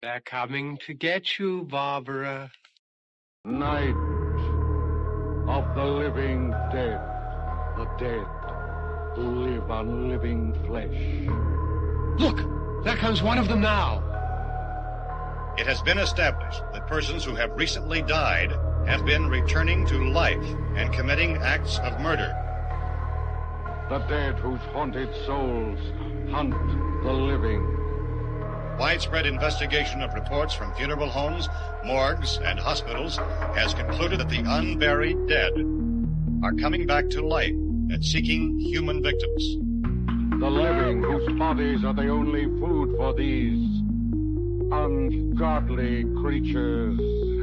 They're coming to get you, Barbara. Night of the living dead, the dead who live on living flesh. Look, there comes one of them now. It has been established that persons who have recently died have been returning to life and committing acts of murder. The dead whose haunted souls hunt the living. Widespread investigation of reports from funeral homes, morgues, and hospitals has concluded that the unburied dead are coming back to life and seeking human victims. The living whose bodies are the only food for these ungodly creatures.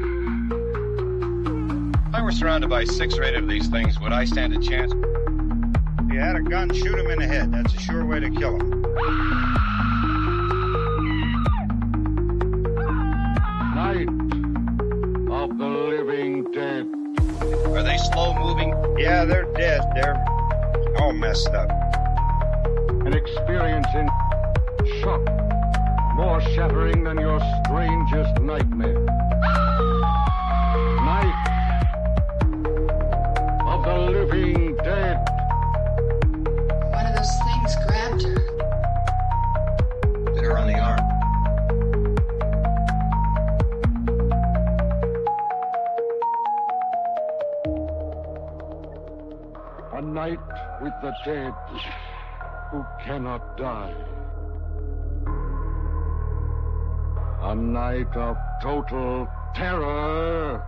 If I were surrounded by 6 or 8 of these things, would I stand a chance? If you had a gun, shoot him in the head. That's a sure way to kill him. Night of the living dead. Are they slow moving? Yeah, they're dead. They're all messed up. An experience in shock, more shattering than your strangest nightmare. Night of the living dead. One of those things grabbed her. Hit her on the arm. A night with the dead who cannot die. A night of total terror.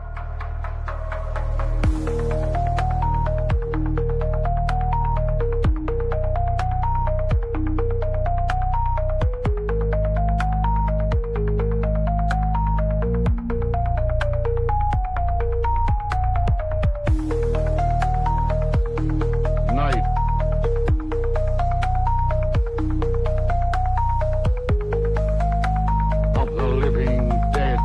Night of the living dead.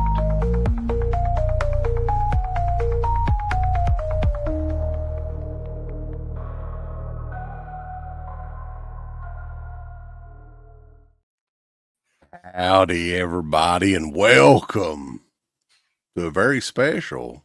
Howdy, everybody, and welcome to a very special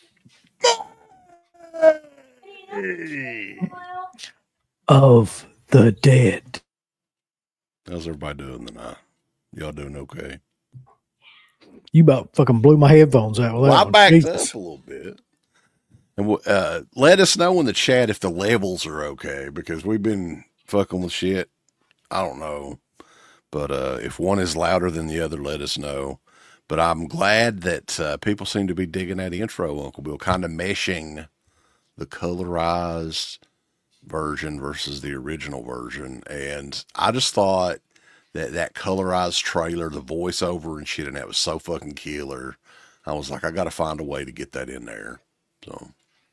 of the dead. How's everybody doing tonight? Y'all doing okay? You about fucking blew my headphones out. With Well, that I one. backed Jesus. up a little bit. And let us know in the chat if the levels are okay, because we've been fucking with shit. I don't know. But if one is louder than the other, let us know. But I'm glad that people seem to be digging that intro, Uncle Bill, kind of meshing the colorized version versus the original version. And I just thought that colorized trailer, the voiceover and shit, and that was so fucking killer. I was like, I got to find a way to get that in there. So,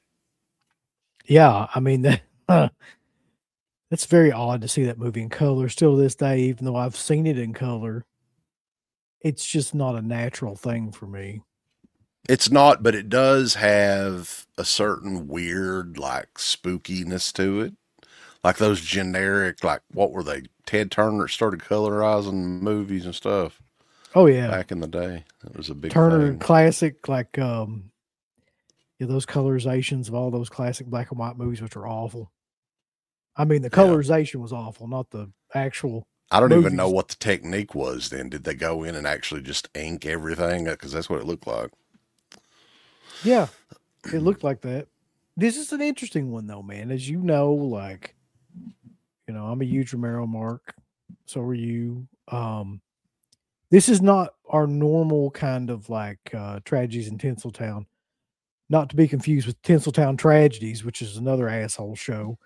Yeah, I mean that. It's very odd to see that movie in color still to this day, even though I've seen it in color. It's just not a natural thing for me. it's not, but it does have a certain weird, like, spookiness to it. Like those generic, like, what were they? Ted Turner started colorizing movies and stuff Oh yeah, back in the day. It was a big Turner thing. classic, like yeah, those colorizations of all those classic black and white movies, which are awful. I mean, the Yeah. colorization was awful, not the actual. I don't even know movies. what the technique was then. Did they go in and actually just ink everything? Because that's what it looked like. Yeah, it looked like that. This is an interesting one though, man. As you know, like, you know, I'm a huge Romero mark. So are you. This is not our normal kind of like tragedies in Tinseltown. Not to be confused with Tinseltown Tragedies, which is another asshole show.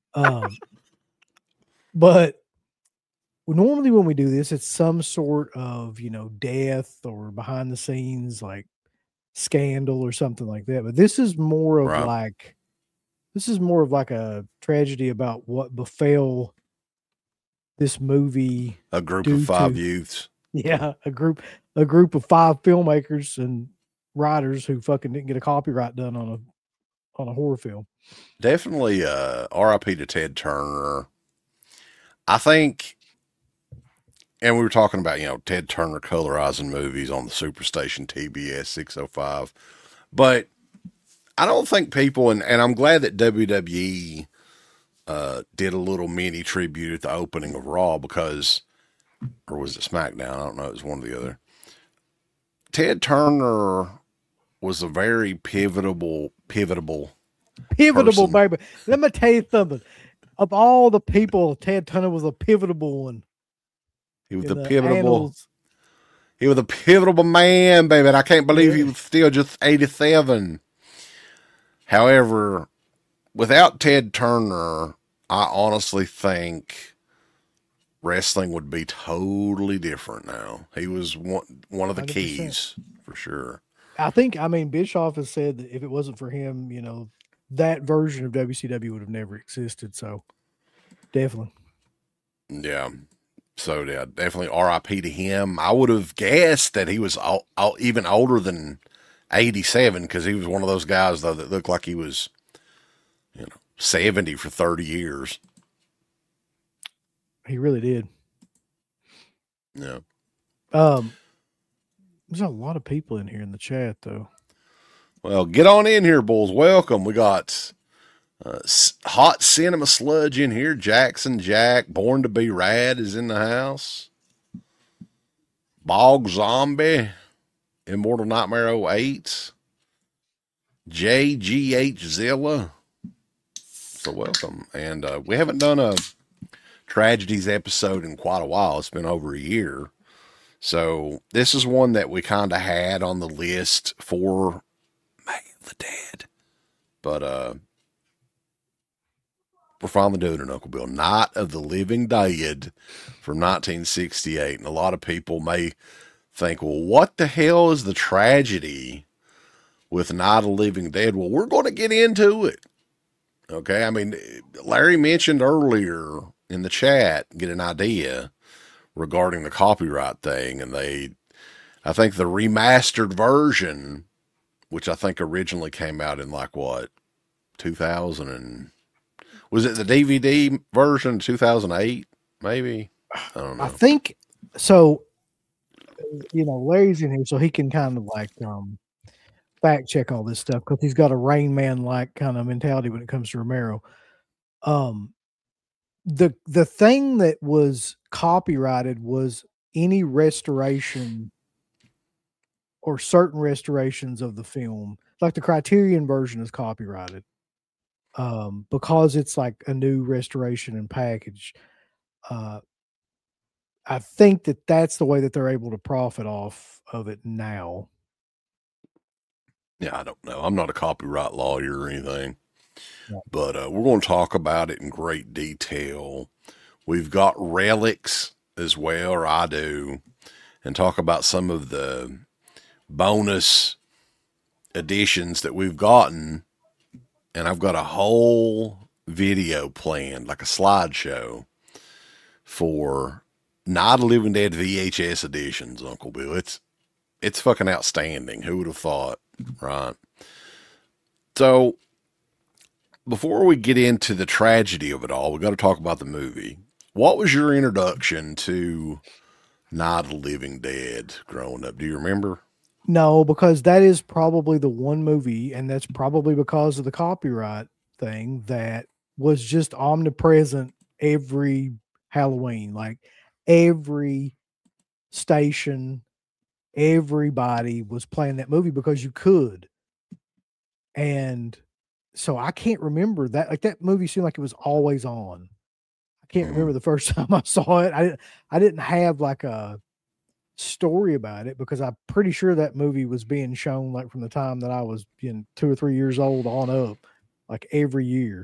But normally when we do this, it's some sort of, you know, death or behind the scenes, like scandal or something like that. But this is more of Right. like, this is more of like a tragedy about what befell this movie. A group Due of 5 to- youths. Yeah, a group of 5 filmmakers and writers who fucking didn't get a copyright done on a horror film. Definitely RIP to Ted Turner. I think and we were talking about, Ted Turner colorizing movies on the Superstation TBS 605. But I don't think people, and I'm glad that WWE did a little mini tribute at the opening of Raw because, or was it SmackDown? I don't know. It was one or the other. Ted Turner was a very pivotal person. Baby. Let me tell you something. Of all the people, Ted Turner was a pivotal one. He was He was a pivotal man, baby. And I can't believe he was still just 87. However, without Ted Turner, I honestly think wrestling would be totally different now. He was one of the 100%. Keys for sure. I mean, Bischoff has said that if it wasn't for him, that version of WCW would have never existed. So definitely. Yeah. So yeah, definitely RIP to him. I would have guessed that he was even older than 87 because he was one of those guys though that looked like he was, 70 for 30 years. He really did. Yeah. There's a lot of people in here in the chat though. Well, get on in here, bulls. Welcome. We got Hot Cinema Sludge in here. Jackson Jack, Born to Be Rad is in the house. Bog Zombie, Immortal Nightmare 08. JGH Zilla. So welcome. And we haven't done a tragedies episode in quite a while. It's been over a year. So this is one that we kind of had on the list for May of the Dead. But we're finally doing it, Uncle Bill. Night of the Living Dead from 1968. And a lot of people may think, well, what the hell is the tragedy with Night of the Living Dead? Well, we're going to get into it. Okay. I mean, Larry mentioned earlier in the chat, get an idea regarding the copyright thing. And I think the remastered version, which I think originally came out in 2000 and was it the DVD version 2008? Maybe. I don't know. I think so. Larry's in here, so he can kind of fact check all this stuff because he's got a Rain Man kind of mentality when it comes to Romero. The thing that was copyrighted was any restoration or certain restorations of the film, like the Criterion version is copyrighted because it's like a new restoration and package. I think that's the way that they're able to profit off of it now. Yeah, I don't know. I'm not a copyright lawyer or anything, but we're going to talk about it in great detail. We've got relics as well, or I do, and talk about some of the bonus editions that we've gotten. And I've got a whole video planned, like a slideshow for Night of the Living Dead VHS editions, Uncle Bill. It's fucking outstanding. Who would have thought, right? So before we get into the tragedy of it all, we got to talk about the movie. What was your introduction to Night of the Living Dead growing up? Do you remember? No, because that is probably the one movie, and that's probably because of the copyright thing that was just omnipresent every Halloween. Like every station, everybody was playing that movie because you could. And so I can't remember that. Like that movie seemed like it was always on. I can't remember the first time I saw it. I didn't have like a story about it because I'm pretty sure that movie was being shown like from the time that I was 2 or 3 years old on up, like every year.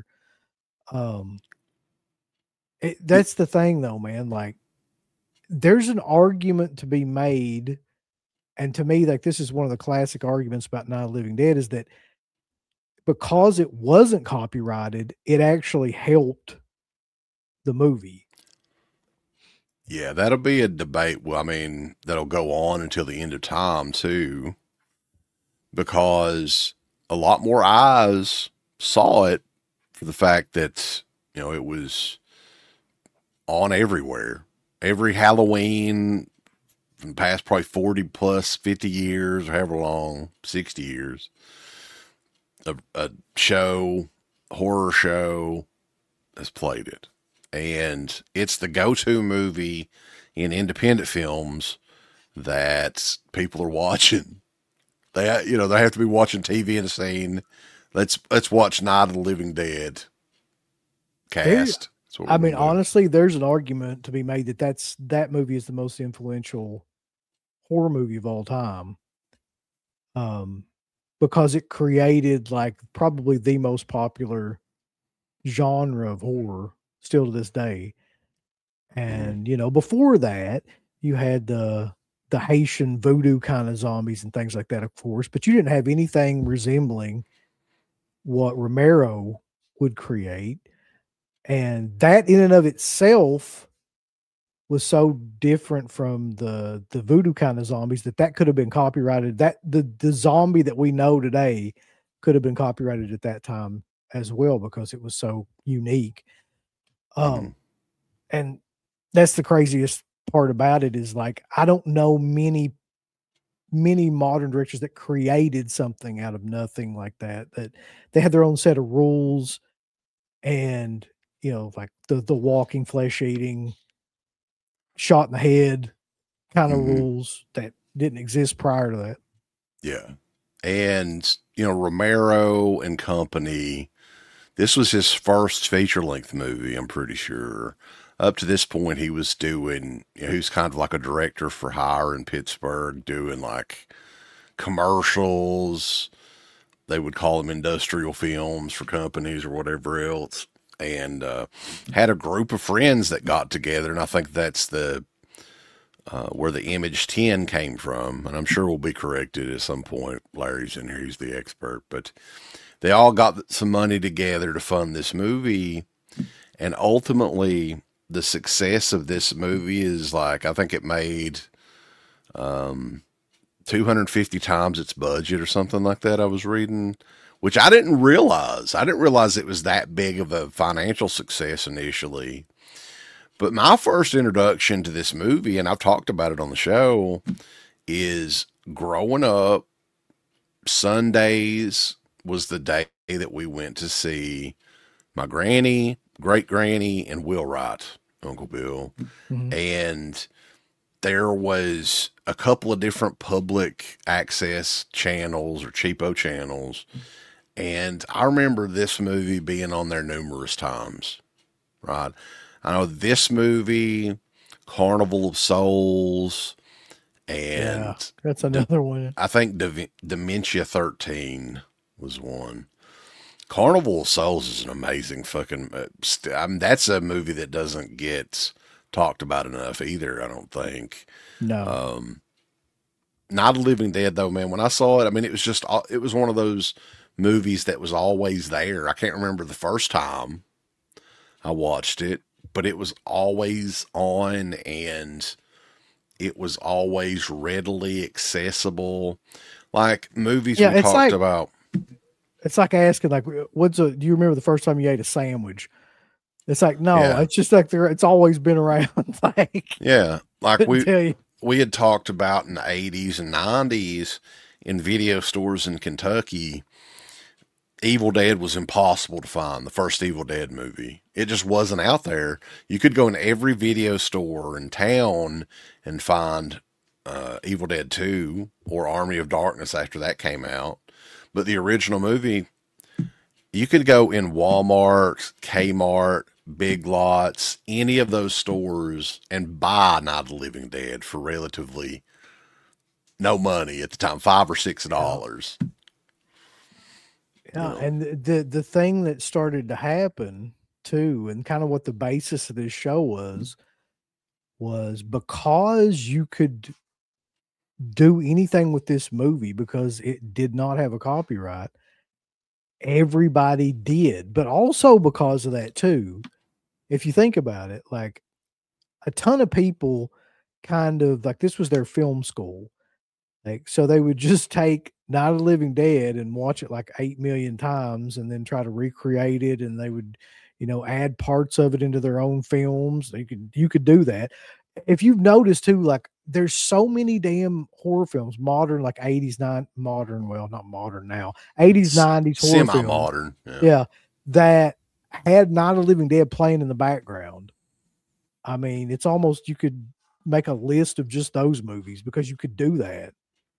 That's the thing though, man. Like there's an argument to be made. And to me, like this is one of the classic arguments about Night of the Living Dead is that because it wasn't copyrighted, it actually helped the movie. Yeah, that'll be a debate. Well, I mean, that'll go on until the end of time too, because a lot more eyes saw it for the fact that, it was on everywhere. every Halloween from the past probably 40 plus 50 years, or however long, 60 years, a show, horror show has played it. And it's the go-to movie in independent films that people are watching. They have to be watching TV and saying, let's watch Night of the Living Dead cast. I mean, honestly, there's an argument to be made that movie is the most influential horror movie of all time. Because it created like probably the most popular genre of horror still to this day. And, before that, you had the Haitian voodoo kind of zombies and things like that, of course, but you didn't have anything resembling what Romero would create. And that in and of itself was so different from the voodoo kind of zombies that could have been copyrighted. That the zombie that we know today could have been copyrighted at that time as well, because it was so unique. And that's the craziest part about it, is like, I don't know many modern directors that created something out of nothing like that they had their own set of rules, and like the walking, flesh eating, shot in the head kind of rules that didn't exist prior to that. Yeah. And Romero and company, this was his first feature-length movie, I'm pretty sure. Up to this point, he was doing, he was kind of like a director for hire in Pittsburgh, doing like commercials. They would call them industrial films for companies or whatever else. And had a group of friends that got together. And I think that's where the Image 10 came from. And I'm sure we'll be corrected at some point. Larry's in here, he's the expert. But they all got some money together to fund this movie. And ultimately, the success of this movie is like, I think it made 250 times its budget or something like that, I was reading, which I didn't realize. I didn't realize it was that big of a financial success initially. But my first introduction to this movie, and I've talked about it on the show, is growing up, Sundays was the day that we went to see my granny, great granny, and Will Wright, Uncle Bill. Mm-hmm. And there was a couple of different public access channels or cheapo channels. And I remember this movie being on there numerous times, right? I know this movie, Carnival of Souls, and that's another one. I think Dementia 13 was one. Carnival of Souls is an amazing fucking, that's a movie that doesn't get talked about enough either, I don't think. No. Night of the Living Dead, though, man, when I saw it, I mean, it was one of those movies that was always there. I can't remember the first time I watched it, but it was always on, and it was always readily accessible. Like movies we talked about. It's like asking, like, do you remember the first time you ate a sandwich? It's like, no, it's just like it's always been around. Like we had talked about in the 80s and 90s in video stores in Kentucky, Evil Dead was impossible to find, the first Evil Dead movie. It just wasn't out there. You could go in every video store in town and find Evil Dead 2 or Army of Darkness after that came out. But the original movie, you could go in Walmart, Kmart, Big Lots, any of those stores and buy Night of the Living Dead for relatively no money at the time, $5 or $6. Yeah, and the thing that started to happen too, and kind of what the basis of this show was because you could do anything with this movie because it did not have a copyright. Everybody did, but also because of that too. If you think about it, like a ton of people kind of like this was their film school. Like, so they would just take Night of the Living Dead and watch it like 8 million times and then try to recreate it. And they would, add parts of it into their own films. You could do that. if you've noticed too, like there's so many damn horror films, modern, like 80s, modern, well, not modern now, 80s, 90s horror films. Semi-modern. Yeah. That had Night of the Living Dead playing in the background. I mean, it's almost, you could make a list of just those movies because you could do that.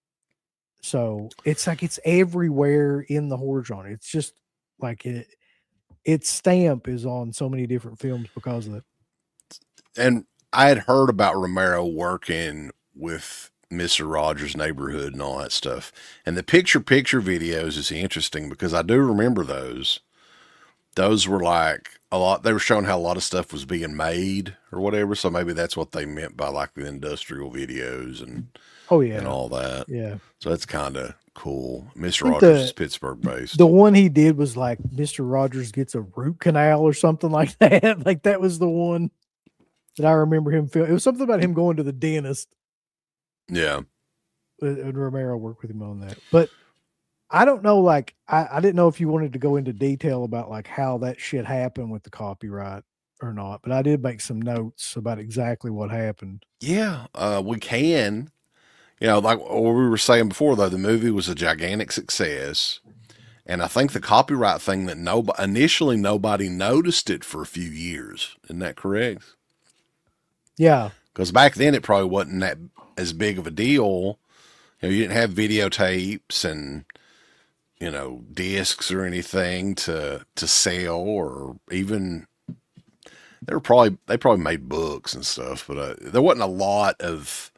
So it's like, it's everywhere in the horror genre. It's just like its stamp is on so many different films because of it. And I had heard about Romero working with Mr. Rogers' Neighborhood and all that stuff. And the picture videos is interesting because I do remember those. Those were like a lot, they were showing how a lot of stuff was being made or whatever. So maybe that's what they meant by like the industrial videos and and all that. Yeah. So that's kind of cool. Mr. Rogers is Pittsburgh based. The one he did was like Mr. Rogers gets a root canal or something like that. Like that was the one that I remember him film. It was something about him going to the dentist. Yeah. And Romero worked with him on that. But I don't know, like, I didn't know if you wanted to go into detail about like how that shit happened with the copyright or not, but I did make some notes about exactly what happened. Yeah, we can. You know, like what we were saying before, though, the movie was a gigantic success. And I think the copyright thing that initially nobody noticed it for a few years. Isn't that correct? Yeah. Because back then it probably wasn't that as big of a deal. You know, you didn't have videotapes and, you know, discs or anything to sell, or even they probably made books and stuff, but there wasn't a lot of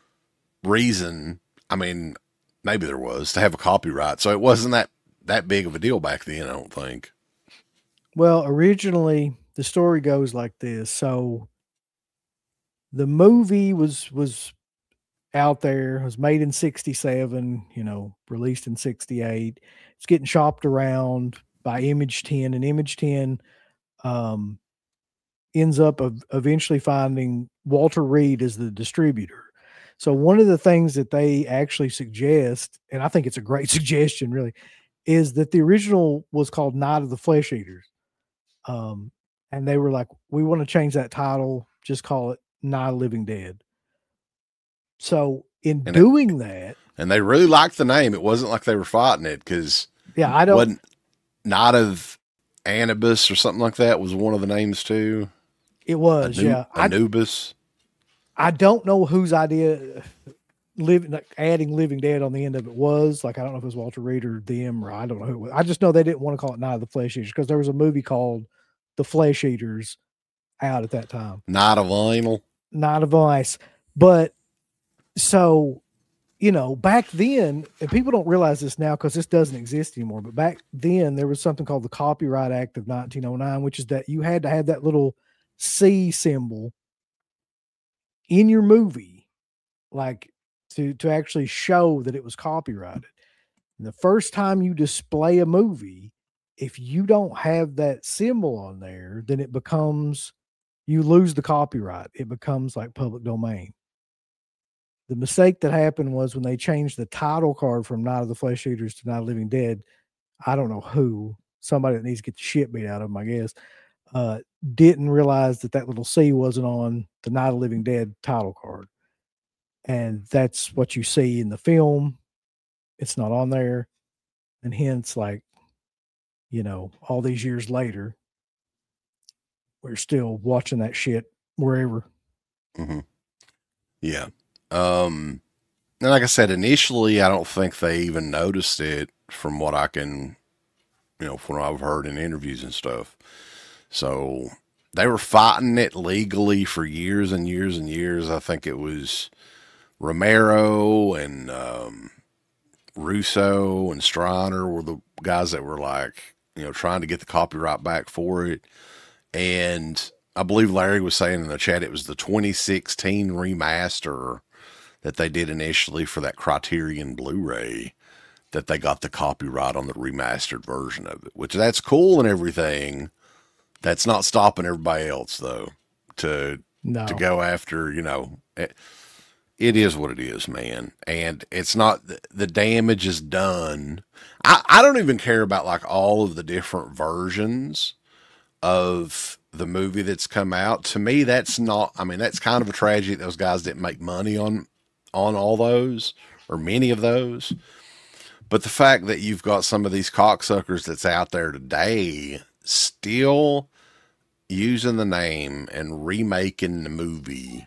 reason. I mean, maybe there was, to have a copyright. So it wasn't that big of a deal back then, I don't think. Well, originally the story goes like this. So the movie was out there. It was made in 1967, you know, released in 1968. It's getting shopped around by Image 10, and Image 10 ends up eventually finding Walter Reed as the distributor. So one of the things that they actually suggest, and I think it's a great suggestion really, is that the original was called Night of the Flesh Eaters. And they were like, we want to change that title, just call it Night of the Living Dead. So in doing that, and they really liked the name. It wasn't like they were fighting it, because wasn't Night of Anubis or something like that was one of the names too. It was, Anubis. I don't know whose idea adding Living Dead on the end of it was. Like, I don't know if it was Walter Reed or them, or I don't know who it was. I just know they didn't want to call it Night of the Flesh Eaters because there was a movie called The Flesh Eaters out at that time. Night of Vinyl. Night of Ice. But so, you know, back then, and people don't realize this now because this doesn't exist anymore, but back then there was something called the Copyright Act of 1909, which is that you had to have that little C symbol in your movie, like to actually show that it was copyrighted. And the first time you display a movie, if you don't have that symbol on there, then it becomes, you lose the copyright. It becomes like public domain. The mistake that happened was when they changed the title card from Night of the Flesh Eaters to Night of the Living Dead, I don't know who, somebody that needs to get the shit beat out of them, I guess, didn't realize that little C wasn't on the Night of the Living Dead title card. And that's what you see in the film. It's not on there. And hence, like, you know, all these years later, we're still watching that shit wherever. Mm-hmm. Yeah. And like I said, initially, I don't think they even noticed it from what I can, you know, from what I've heard in interviews and stuff. So they were fighting it legally for years and years and years. I think it was Romero and Russo and Striner were the guys that were like, you know, trying to get the copyright back for it. And I believe Larry was saying in the chat it was the 2016 remaster that they did initially for that Criterion Blu-ray that they got the copyright on the remastered version of it, which that's cool and everything. That's not stopping everybody else though to go after, you know, it is what it is, man. And it's not, the damage is done. I don't even care about like all of the different versions of the movie that's come out. To me, that's not, I mean, that's kind of a tragedy. Those guys didn't make money on all those or many of those. But the fact that you've got some of these cocksuckers that's out there today still using the name and remaking the movie.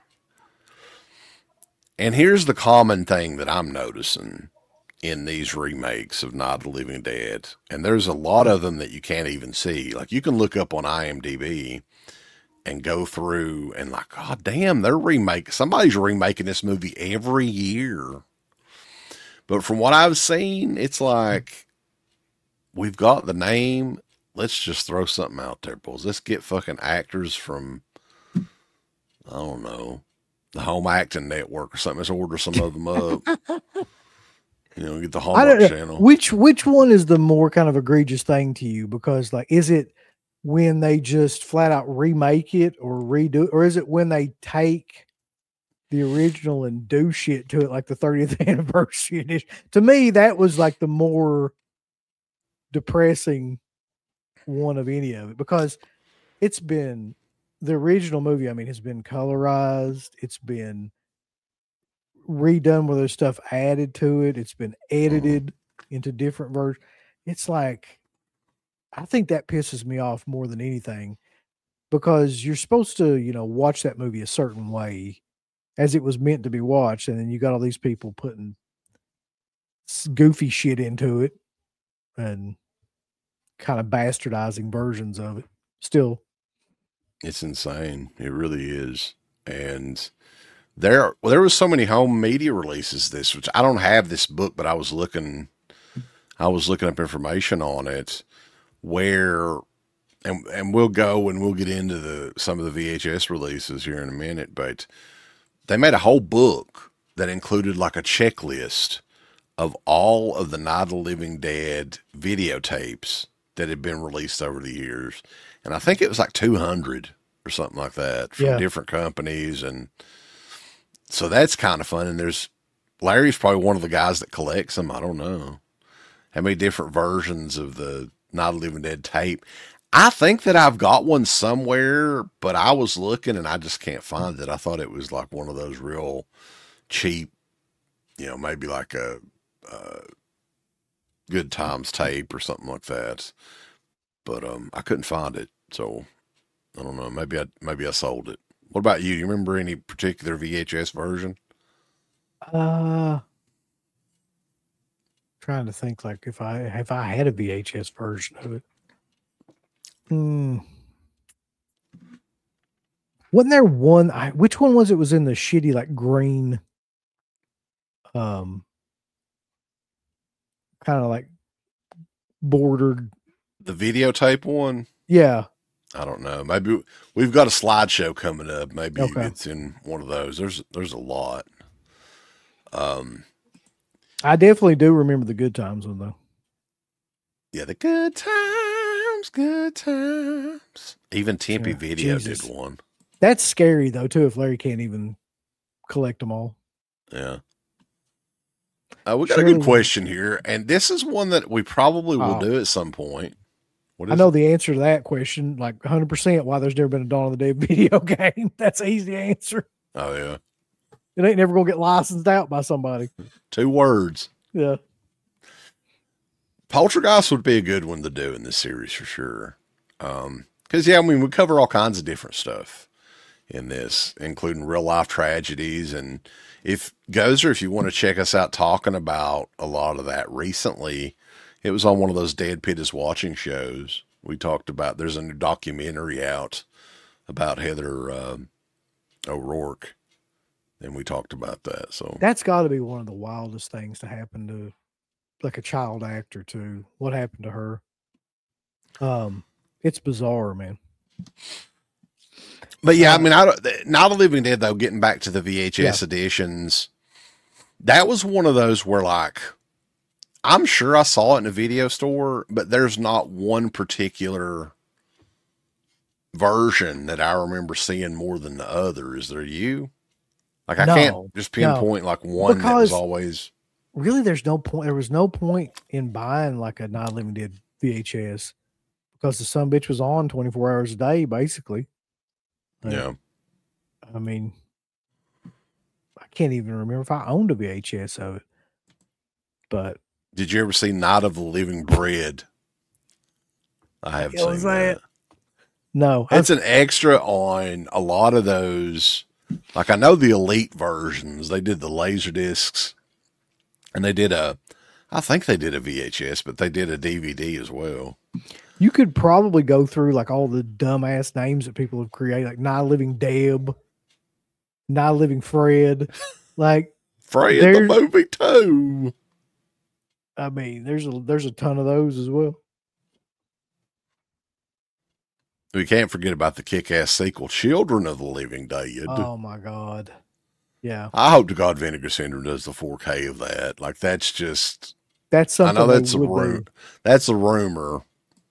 And here's the common thing that I'm noticing in these remakes of Night of the Living Dead. And there's a lot of them that you can't even see. Like, you can look up on IMDb and go through and like, God damn, somebody's remaking this movie every year. But from what I've seen, it's like, we've got the name. Let's just throw something out there, boys. Let's get fucking actors from, I don't know, the Home Acting Network or something. Let's order some of them up. Get the Hallmark Channel. Which one is the more kind of egregious thing to you? Because, like, is it when they just flat out remake it or redo it, or is it when they take the original and do shit to it, like the 30th anniversary edition? To me, that was like the more depressing one of any of it, because it's been the original movie. I mean, has been colorized. It's been redone where there's stuff added to it. It's been edited into different versions. It's like, I think that pisses me off more than anything, because you're supposed to, watch that movie a certain way as it was meant to be watched. And then you got all these people putting goofy shit into it and kind of bastardizing versions of it still. It's insane. It really is. And there was so many home media releases which I don't have this book, but I was looking up information on it where, and we'll go and we'll get into some of the VHS releases here in a minute, but they made a whole book that included like a checklist of all of the Night of the Living Dead videotapes that had been released over the years. And I think it was like 200 or something like that from different companies. And so that's kind of fun. And Larry's probably one of the guys that collects them. I don't know how many different versions of the Night of the Living Dead tape. I think that I've got one somewhere, but I was looking and I just can't find it. I thought it was like one of those real cheap, maybe like a Good Times tape or something like that. But I couldn't find it, so I don't know. Maybe I sold it. What about you? Do you remember any particular VHS version? Trying to think, like, if I had a VHS version of it. Wasn't there one? Which one was it? Was in the shitty like green, kind of like bordered. The videotape one? Yeah. I don't know. Maybe we've got a slideshow coming up. Maybe Okay. it's in one of those. There's a lot. I definitely do remember the Good Times one though. Yeah, the Good Times, Good Times. Even Tempe Video Jesus. did one. That's scary though too, if Larry can't even collect them all. Yeah. We got a good question here, and this is one that we probably will do at some point. I know the answer to that question, like 100%. Why there's never been a Dawn of the Dead video game? That's an easy answer. Oh yeah, it ain't never gonna get licensed out by somebody. 2 words. Yeah. Poltergeist would be a good one to do in this series for sure. Because we cover all kinds of different stuff in this, including real life tragedies. And if you want to check us out talking about a lot of that recently, it was on one of those Dead Pit is Watching shows. We talked about, there's a new documentary out about Heather O'Rourke, and we talked about that. So that's got to be one of the wildest things to happen to like a child actor too. What happened to her? It's bizarre, man. But yeah, Night of the Living Dead, though, getting back to the VHS editions, that was one of those where, like, I'm sure I saw it in a video store, but there's not one particular version that I remember seeing more than the other. Is there you? Like, I can't just pinpoint like one that was always. Really, there's no point. There was no point in buying like a Night of the Living Dead VHS because the son bitch was on 24 hours a day, basically. Yeah. I mean, I can't even remember if I owned a VHS of it. But did you ever see Night of the Living Bread? I haven't seen that. No. It's an extra on a lot of those. Like, I know the Elite versions, they did the laser discs, and I think they did a VHS, but they did a DVD as well. You could probably go through like all the dumbass names that people have created, like Night Living Deb, Night Living Fred, like Fred the movie too. I mean, there's a ton of those as well. We can't forget about the kick-ass sequel, Children of the Living Dead. Oh my God. Yeah. I hope to God Vinegar Syndrome does the 4K of that. Like, that's something. I know that's that's a rumor.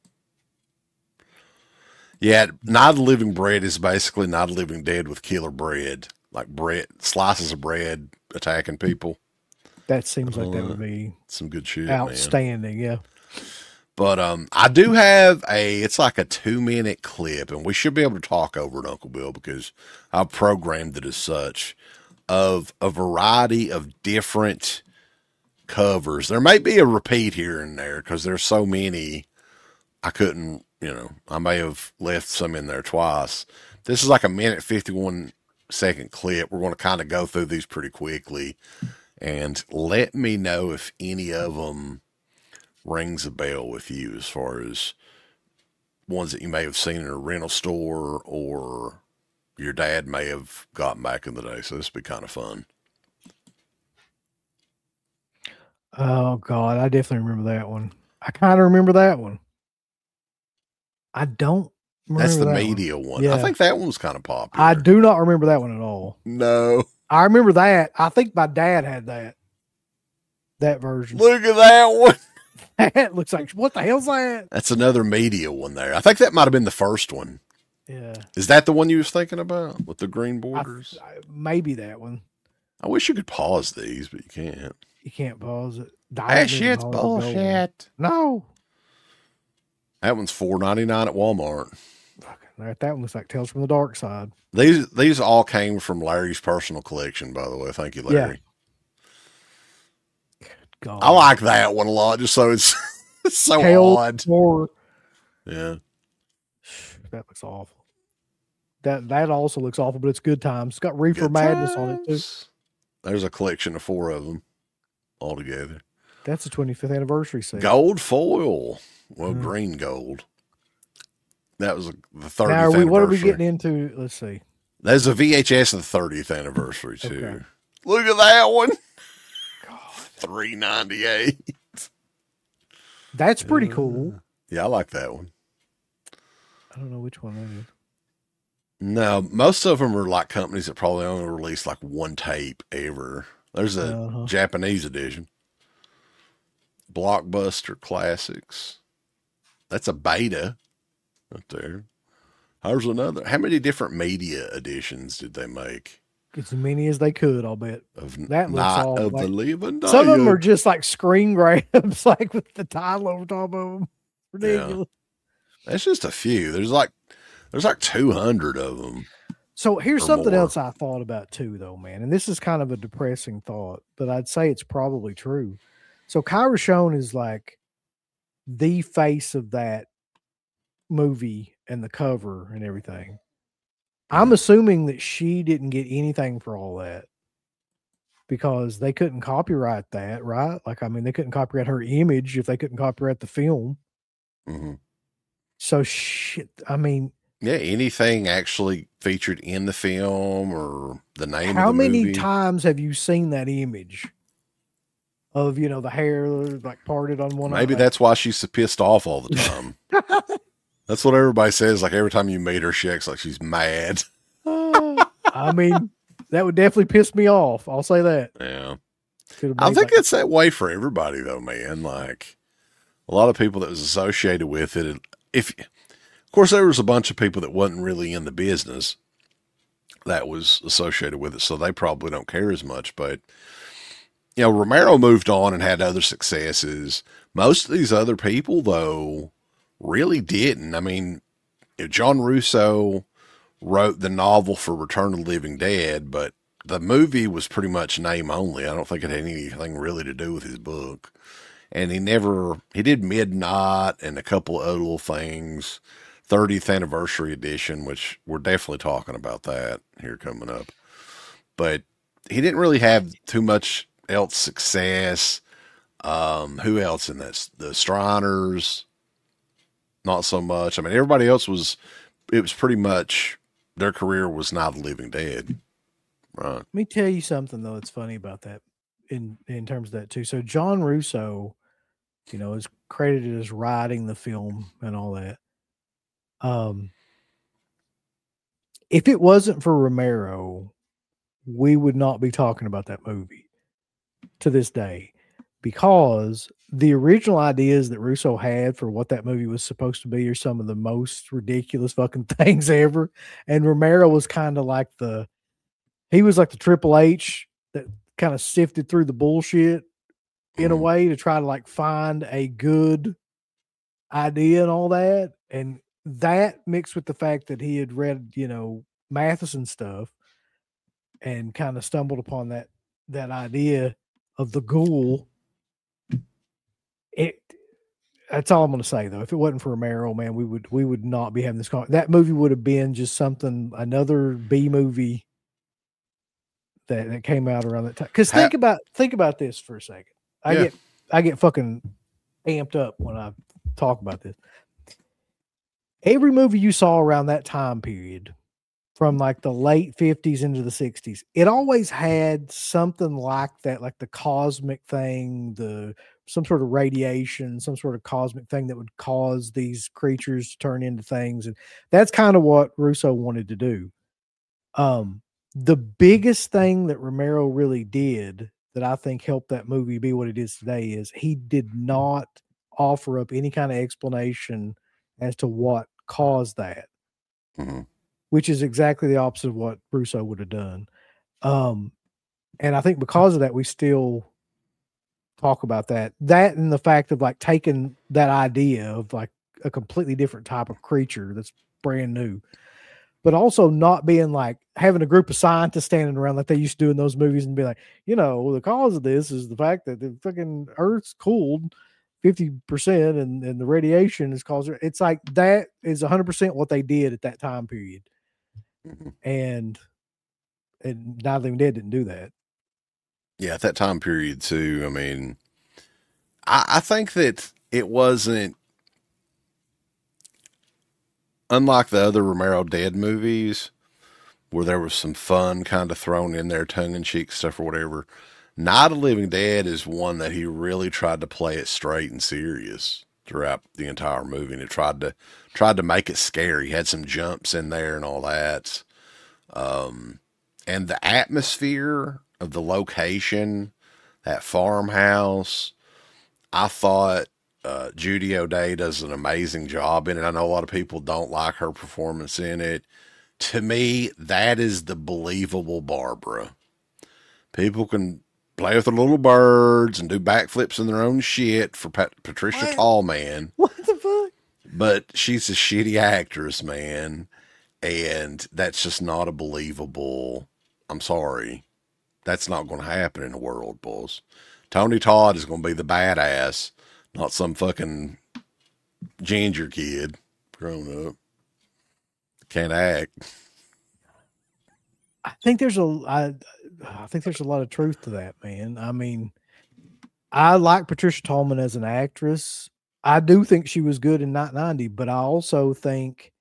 Yeah, Night of the Living Bread is basically Night of the Living Dead with killer bread. Like slices of bread attacking people. That seems like that would be some good shit. Outstanding, man. Yeah. But I do have it's like a 2-minute clip, and we should be able to talk over it, Uncle Bill, because I've programmed it as such, of a variety of different covers. There may be a repeat here and there because there's so many. I couldn't, I may have left some in there twice. This is like a 1:51 clip. We're going to kind of go through these pretty quickly, and let me know if any of them rings a bell with you as far as ones that you may have seen in a rental store or your dad may have gotten back in the day. So this would be kind of fun. Oh God, I definitely remember that one. I kind of remember that one. I don't remember That's the that media one. Yeah. I think that one was kind of popular. I do not remember that one at all. No. I remember that. I think my dad had that version. Look at that one. That looks like, what the hell's that? That's another media one there. I think that might have been the first one. Yeah. Is that the one you was thinking about with the green borders? Maybe that one. I wish you could pause these, but you can't. You can't pause it. That shit's bullshit. No. That one's $4.99 at Walmart. That one looks like Tales from the Dark Side. These all came from Larry's personal collection, by the way. Thank you, Larry. Yeah. God. I like that one a lot, just so it's so odd. Yeah. That looks awful. That also looks awful, but it's good times. It's got Reefer Madness on it too. There's a collection of 4 of them all together. That's the 25th anniversary set. Gold foil. Well, green gold. That was the 30th now, anniversary. What are we getting into? Let's see. There's a VHS of the 30th anniversary too. Okay. Look at that one. $3.98. That's pretty cool. Yeah, I like that one. I don't know which one that is. No, most of them are like companies that probably only release like one tape ever. There's a Japanese edition. Blockbuster Classics. That's a beta right there. There's another. How many different media editions did they make? As many as they could, I'll bet. That looks all of like, the Living Dead. Some of them are just like screen grabs, like with the title over top of them. Ridiculous. Yeah. That's just a few. There's like 200 of them. So here's something else I thought about too, though, man. And this is kind of a depressing thought, but I'd say it's probably true. So Kyra Schoen is like the face of that movie and the cover and everything. I'm assuming that she didn't get anything for all that because they couldn't copyright that, right? Like, I mean, they couldn't copyright her image if they couldn't copyright the film. Mm-hmm. So shit, I mean. Yeah, anything actually featured in the film or the name of the movie. How many times have you seen that image of, the hair like parted on one eye? Maybe that's why she's so pissed off all the time. That's what everybody says. Like every time you meet her, she acts like she's mad. I mean, that would definitely piss me off. I'll say that. Yeah. I think it's that way for everybody though, man. Like a lot of people that was associated with it. Of course, there was a bunch of people that wasn't really in the business that was associated with it. So they probably don't care as much, but Romero moved on and had other successes. Most of these other people though, really didn't. I mean, John Russo wrote the novel for Return of the Living Dead, but the movie was pretty much name only. I don't think it had anything really to do with his book. And he did Midnight and a couple of other little things, 30th anniversary edition, which we're definitely talking about that here coming up. But he didn't really have too much else success. Who else in this? The Striners, not so much. I mean, everybody else it was pretty much, their career was Night of the Living Dead. Right. Let me tell you something though that's funny about that in terms of that too. So John Russo, is credited as writing the film and all that. If it wasn't for Romero, we would not be talking about that movie to this day, because the original ideas that Russo had for what that movie was supposed to be are some of the most ridiculous fucking things ever. And Romero was kind of like he was like the Triple H that kind of sifted through the bullshit in a way to try to like find a good idea and all that. And that mixed with the fact that he had read, Matheson stuff and kind of stumbled upon that idea of the ghoul. That's all I'm going to say though. If it wasn't for Romero, man, we would not be having this that movie would have been just another B movie that came out around that time. Because think about this for a second. I get fucking amped up when I talk about this. Every movie you saw around that time period, from like the late 50s into the 60s, it always had something like that, like the cosmic thing, some sort of radiation, some sort of cosmic thing that would cause these creatures to turn into things. And that's kind of what Russo wanted to do. The biggest thing that Romero really did that I think helped that movie be what it is today is he did not offer up any kind of explanation as to what caused that, which is exactly the opposite of what Russo would have done. And I think because of that, we still talk about that and the fact of like taking that idea of like a completely different type of creature that's brand new, but also not being like having a group of scientists standing around like they used to do in those movies and be like, the cause of this is the fact that the fucking Earth's cooled 50% and the radiation is caused. It's like that is 100% what they did at that time period. And Night of the Living Dead didn't do that. Yeah, at that time period too. I mean, I think that it wasn't, unlike the other Romero Dead movies, where there was some fun kind of thrown in there, tongue-in-cheek stuff or whatever. Night of the Living Dead is one that he really tried to play it straight and serious throughout the entire movie, and it tried to make it scary. He had some jumps in there and all that. And the atmosphere of the location, that farmhouse, I thought Judy O'Day does an amazing job in it. I know a lot of people don't like her performance in it. To me, that is the believable Barbara. People can play with the little birds and do backflips in their own shit for Patricia Tallman. What the fuck? But she's a shitty actress, man. And that's just not a believable. I'm sorry. That's not going to happen in the world, boys. Tony Todd is going to be the badass, not some fucking ginger kid grown up. Can't act. I think there's a lot of truth to that, man. I mean, I like Patricia Tallman as an actress. I do think she was good in 1990, but I also think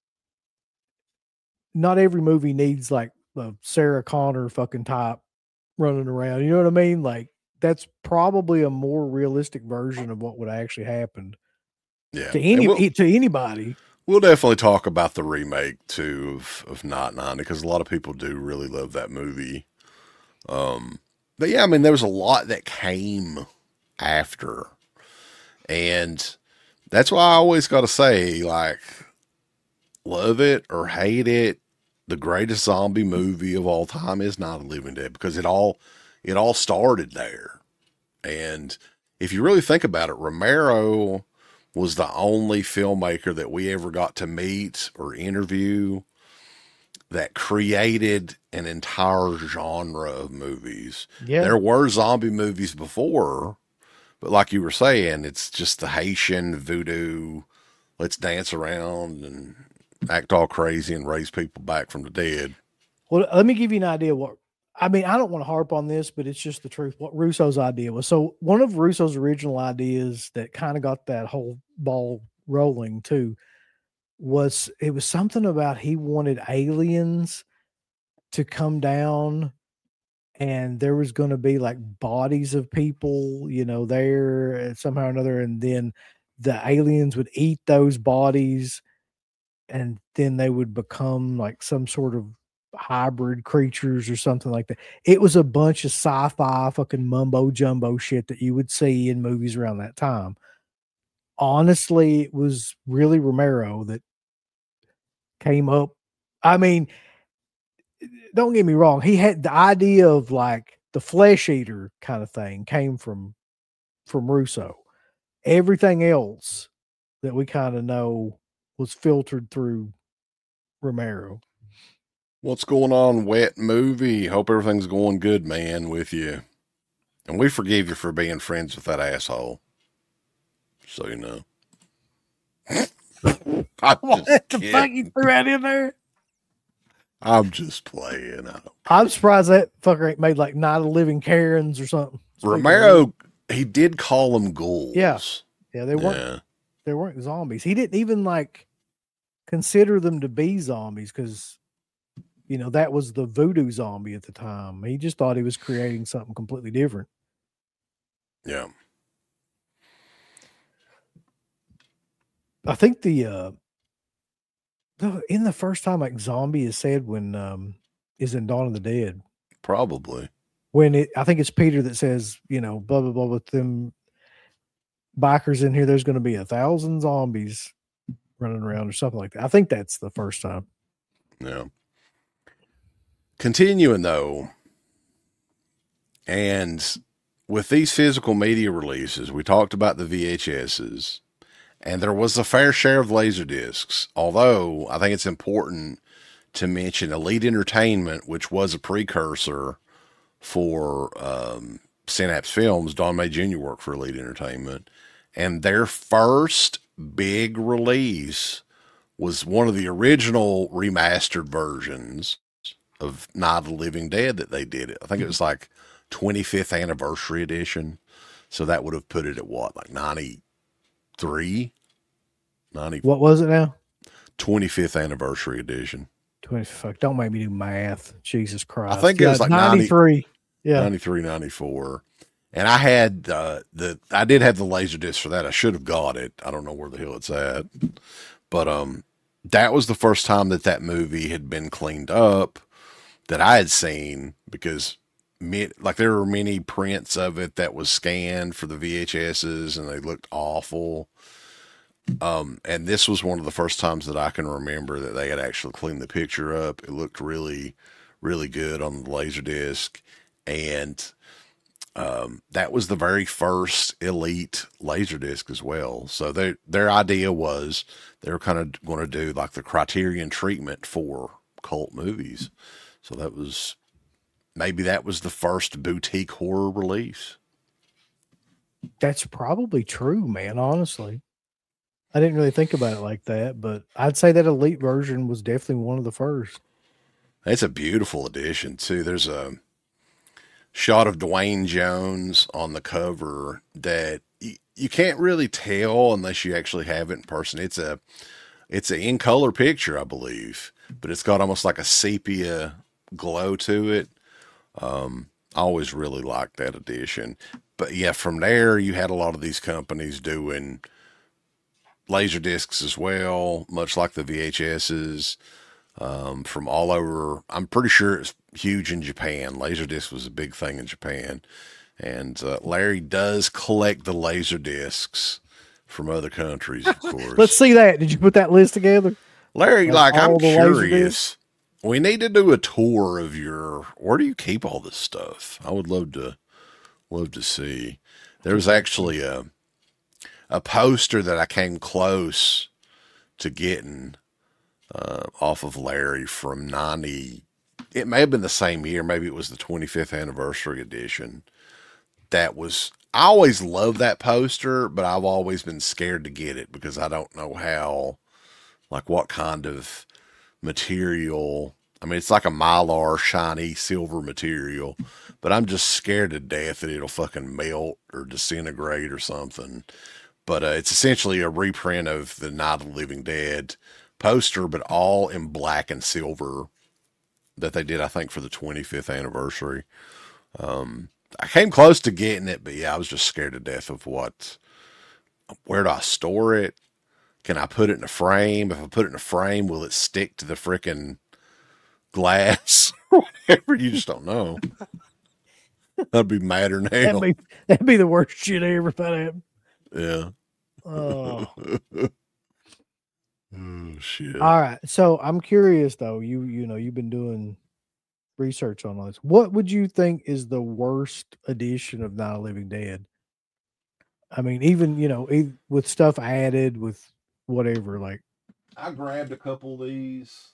not every movie needs like a Sarah Connor fucking type running around. You know what I mean? Like that's probably a more realistic version of what would actually happen. Yeah, to anybody. We'll definitely talk about the remake too of Not 90 because a lot of people do really love that movie. But yeah, I mean, there was a lot that came after, and that's why I always got to say, like, love it or hate it, the greatest zombie movie of all time is Night of the Living Dead because it all started there. And if you really think about it, Romero was the only filmmaker that we ever got to meet or interview that created an entire genre of movies. Yeah. There were zombie movies before, but like you were saying, it's just the Haitian voodoo. Let's dance around and act all crazy and raise people back from the dead. Well, let me give you an idea what I mean. I don't want to harp on this, but it's just the truth. What Russo's idea was. So one of Russo's original ideas that kind of got that whole ball rolling too was it was something about he wanted aliens to come down and there was going to be like bodies of people, you know, there somehow or another. And then the aliens would eat those bodies and then they would become like some sort of hybrid creatures or something like that. It was a bunch of sci-fi fucking mumbo jumbo shit that you would see in movies around that time. Honestly, it was really Romero that came up. I mean, don't get me wrong. He had the idea of like the flesh eater kind of thing came from Russo. Everything else that we kind of know was filtered through Romero. What's going on, Wet Movie? Hope everything's going good, man, with you. And we forgive you for being friends with that asshole. So you know. What the fuck you threw that in there? I'm just playing. I'm surprised that fucker ain't made like Night of the Living Karens or something. Romero, he did call them ghouls. Yeah, they weren't. Yeah. They weren't zombies. He didn't even like consider them to be zombies because, you know, that was the voodoo zombie at the time. He just thought he was creating something completely different. Yeah. I think in the first time like zombie is said when is in Dawn of the Dead. Probably. I think it's Peter that says, you know, blah blah blah with them bikers in here, there's going to be 1,000 zombies running around or something like that. I think that's the first time. Yeah. Continuing though, and with these physical media releases, we talked about the VHSs, and there was a fair share of Laserdiscs, although I think it's important to mention Elite Entertainment, which was a precursor for Synapse Films. Don May Jr. worked for Elite Entertainment, and their first big release was one of the original remastered versions of Night of the Living Dead that they did. I think it was like 25th anniversary edition. So that would have put it at what, like 93? What was it now? 25th anniversary edition. 20. Fuck, don't make me do math. Jesus Christ. I think it was like 93. Yeah. 93, 94. And I had I did have the Laserdisc for that. I should have got it. I don't know where the hell it's at. But that was the first time that movie had been cleaned up that I had seen, because like there were many prints of it that was scanned for the VHSs and they looked awful. And this was one of the first times that I can remember that they had actually cleaned the picture up. It looked really, really good on the Laserdisc. And that was the very first Elite Laserdisc as well. So their idea was they were kind of going to do like the Criterion treatment for cult movies. So that was the first boutique horror release. That's probably true, man. Honestly, I didn't really think about it like that, but I'd say that Elite version was definitely one of the first. It's a beautiful edition too. There's a shot of Dwayne Jones on the cover that you can't really tell unless you actually have it in person. It's a in color picture, I believe, but it's got almost like a sepia glow to it. I always really liked that edition. But yeah, from there you had a lot of these companies doing laser discs as well, much like the VHSs, from all over. I'm pretty sure it's huge in Japan. Laserdisc was a big thing in Japan. And Larry does collect the laser discs from other countries, of course. Let's see that. Did you put that list together? Larry, I'm curious. We need to do a tour of where do you keep all this stuff? I would love to see. There was actually a a poster that I came close to getting off of Larry from 90. It may have been the same year. Maybe it was the 25th anniversary edition. I always loved that poster, but I've always been scared to get it because I don't know how, like what kind of material. I mean, it's like a Mylar shiny silver material, but I'm just scared to death that it'll fucking melt or disintegrate or something. But it's essentially a reprint of the Night of the Living Dead poster, but all in black and silver that they did, I think, for the 25th anniversary. I came close to getting it, but yeah, I was just scared to death of where do I store it? Can I put it in a frame? If I put it in a frame, will it stick to the frickin' glass or whatever? You just don't know. That'd be madder than hell. That'd be the worst shit I ever thought of. Yeah. Oh. Oh shit. All right. So I'm curious though. You've been doing research on all this. What would you think is the worst edition of Night of the Living Dead? I mean, even with stuff added, with whatever. Like, I grabbed a couple of these.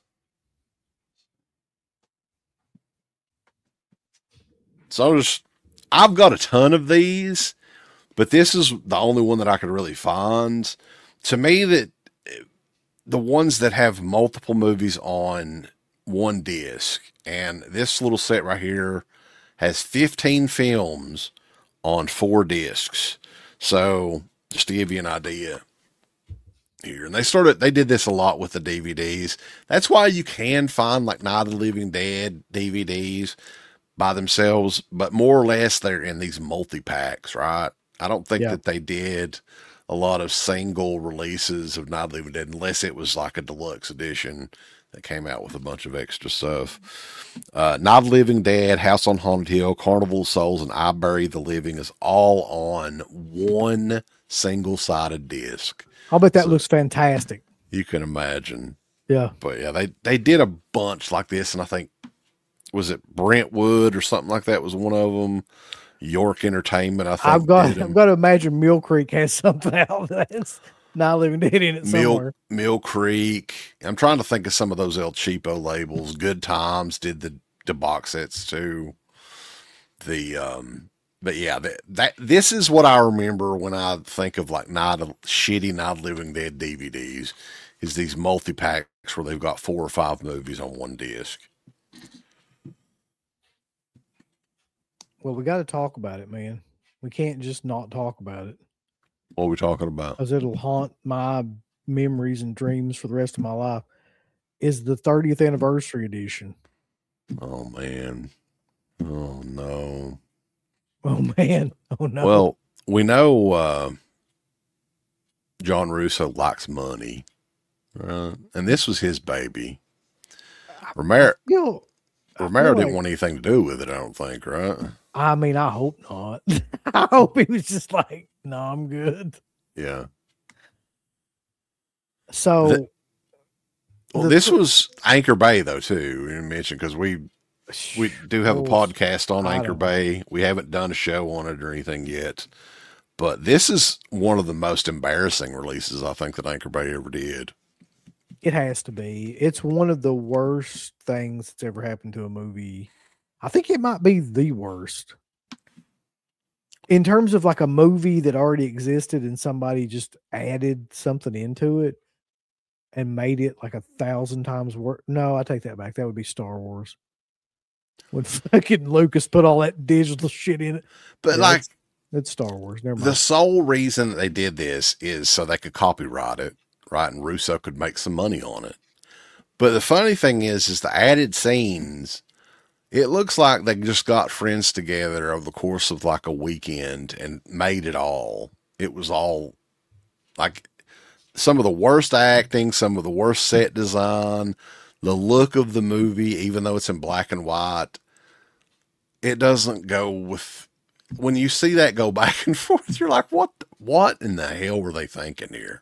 So I've got a ton of these, but this is the only one that I could really find. To me, that the ones that have multiple movies on one disc, and this little set right here has 15 films on 4 discs. So just to give you an idea here, and they did this a lot with the DVDs. That's why you can find like Night of the Living Dead DVDs by themselves, but more or less they're in these multi-packs, right? I don't think that they did a lot of single releases of Night of the Living Dead unless it was like a deluxe edition that came out with a bunch of extra stuff. Night of the Living Dead, House on Haunted Hill, Carnival of Souls, and I Bury the Living is all on one single-sided disc. I'll bet that looks fantastic. You can imagine. Yeah. But yeah, they did a bunch like this, and I think, was it Brentwood or something like that was one of them? York Entertainment, I think. I've got to imagine Mill Creek has something out that's Not Living Dead in it somewhere. Mill Creek. I'm trying to think of some of those El Cheapo labels. Good Times did the box sets too. But yeah, this is what I remember when I think of like shitty Not Living Dead DVDs, is these multi-packs where they've got 4 or 5 movies on one disc. Well, we got to talk about it, man. We can't just not talk about it. What are we talking about? Because it'll haunt my memories and dreams for the rest of my life. Is the 30th anniversary edition. Oh, man. Oh, no. Oh, man. Oh, no. Well, we know John Russo likes money. Right? And this was his baby. Romero didn't want anything to do with it, I don't think, right? I mean, I hope not. I hope he was just like, no, I'm good. Yeah. So, this was Anchor Bay, though, too. You mentioned, because we do have a podcast on Anchor Bay. We haven't done a show on it or anything yet. But this is one of the most embarrassing releases I think that Anchor Bay ever did. It has to be. It's one of the worst things that's ever happened to a movie. I think it might be the worst. In terms of like a movie that already existed and somebody just added something into it and made it like 1,000 times worse. No, I take that back. That would be Star Wars. When fucking Lucas put all that digital shit in it. But it's Star Wars. Never mind. The sole reason that they did this is so they could copyright it, right? And Russo could make some money on it. But the funny thing is the added scenes, it looks like they just got friends together over the course of like a weekend and made it all. It was all like some of the worst acting, some of the worst set design, the look of the movie, even though it's in black and white, it doesn't go with, when you see that go back and forth, you're like, what in the hell were they thinking here?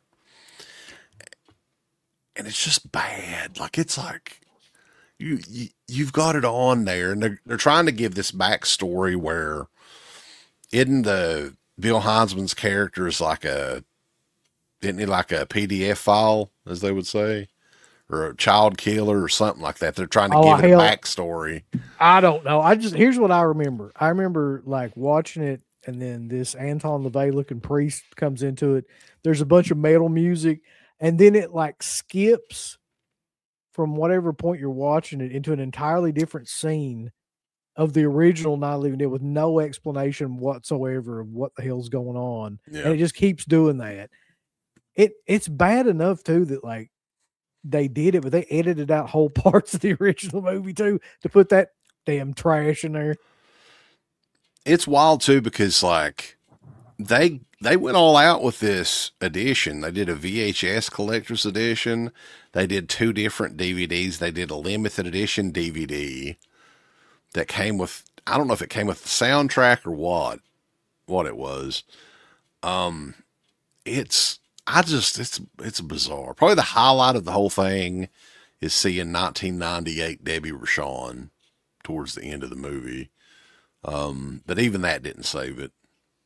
And it's just bad. Like, it's like, you've got it on there, and they're trying to give this backstory where isn't the Bill Heinzman's character is like a didn't he like a PDF file, as they would say, or a child killer or something like that? They're trying to give it a backstory. I don't know. Here's what I remember. I remember like watching it, and then this Anton LaVey looking priest comes into it. There's a bunch of metal music, and then it like skips from whatever point you're watching it into an entirely different scene of the original Not Living Dead with no explanation whatsoever of what the hell's going on. Yeah. And it just keeps doing that. It's bad enough too that like they did it, but they edited out whole parts of the original movie too to put that damn trash in there. It's wild too, because like they went all out with this edition. They did a VHS collector's edition. They did 2 different DVDs. They did a limited edition DVD that came with, I don't know if it came with the soundtrack or what it was. It's bizarre. Probably the highlight of the whole thing is seeing 1998 Debbie Rochon towards the end of the movie. But even that didn't save it.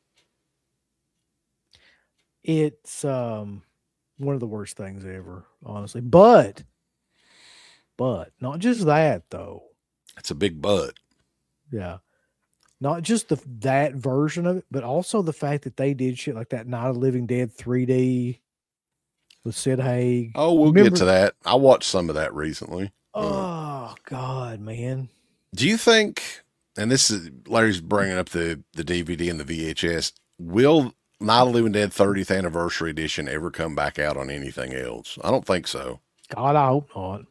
It's one of the worst things ever, honestly. But not just that though. It's a big but. Yeah. Not just that version of it, but also the fact that they did shit like that Night of the Living Dead 3D with Sid Haig. Oh, we'll get to that. I watched some of that recently. Oh, God, man. Do you think, and this is, Larry's bringing up the DVD and the VHS, will Night of the Living Dead 30th Anniversary Edition ever come back out on anything else? I don't think so. God, I hope not.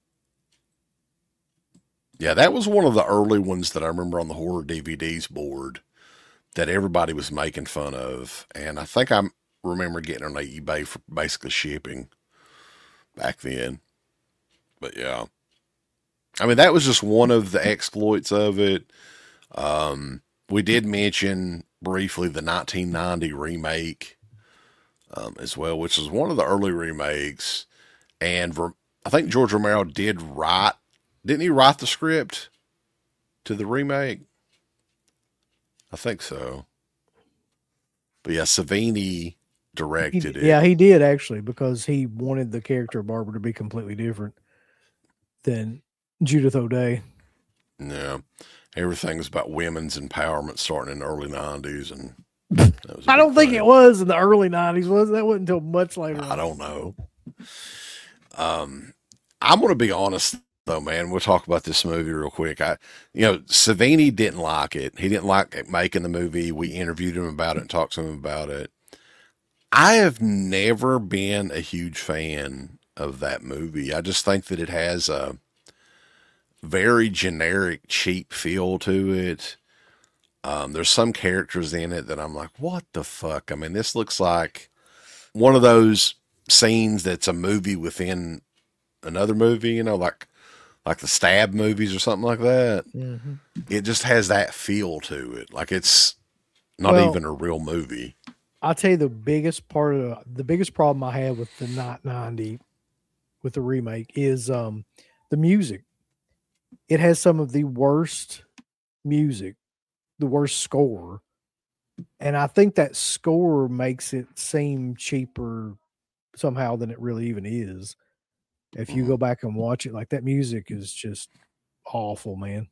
Yeah, that was one of the early ones that I remember on the horror DVDs board that everybody was making fun of. And I think I remember getting on eBay for basically shipping back then. But yeah, I mean, that was just one of the exploits of it. We did mention briefly the 1990 remake as well, which is one of the early remakes. And I think George Romero didn't he write the script to the remake? I think so. But yeah, Savini directed it. Yeah, he did actually, because he wanted the character of Barbara to be completely different than Judith O'Dea. Yeah. Everything's about women's empowerment starting in the early 90s. And that was I don't think it was in the early 90s, was it? That wasn't until much later. I don't know. I'm going to be honest, though, man. We'll talk about this movie real quick. Savini didn't like it. He didn't like making the movie. We interviewed him about it and talked to him about it. I have never been a huge fan of that movie. I just think that it has a very generic, cheap feel to it. There's some characters in it that I'm like, what the fuck? I mean, this looks like one of those scenes that's a movie within another movie, like the Stab movies or something like that. Mm-hmm. It just has that feel to it. Like it's not even a real movie. I'll tell you the biggest problem I had with the Not 90 with the remake is the music. It has some of the worst music, the worst score. And I think that score makes it seem cheaper somehow than it really even is. If you go back and watch it, like that music is just awful, man.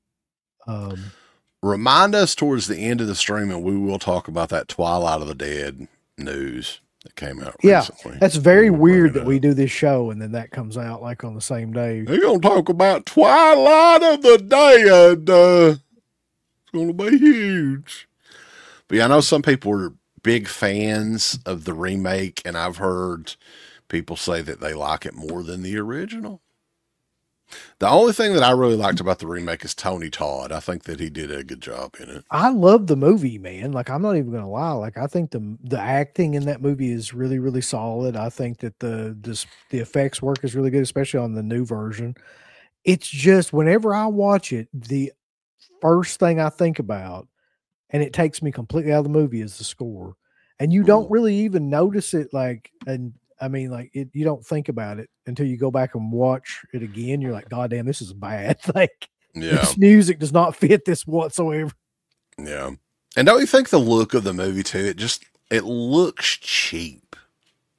Remind us towards the end of the stream, and we will talk about that Twilight of the Dead news that came out recently. That's very weird that we do this show and then that comes out like on the same day. We're going to talk about Twilight of the Dead. It's going to be huge. But yeah, I know some people are big fans of the remake, and I've heard people say that they like it more than the original. The only thing that I really liked about the remake is Tony Todd. I think that he did a good job in it. I love the movie, man. Like, I'm not even going to lie. Like, I think the acting in that movie is really, really solid. I think that the effects work is really good, especially on the new version. It's just whenever I watch it, the first thing I think about, and it takes me completely out of the movie, is the score. And you don't really even notice it, you don't think about it until you go back and watch it again. You're like, God damn, this is bad. This music does not fit this whatsoever. Yeah. And don't you think the look of the movie too, it looks cheap.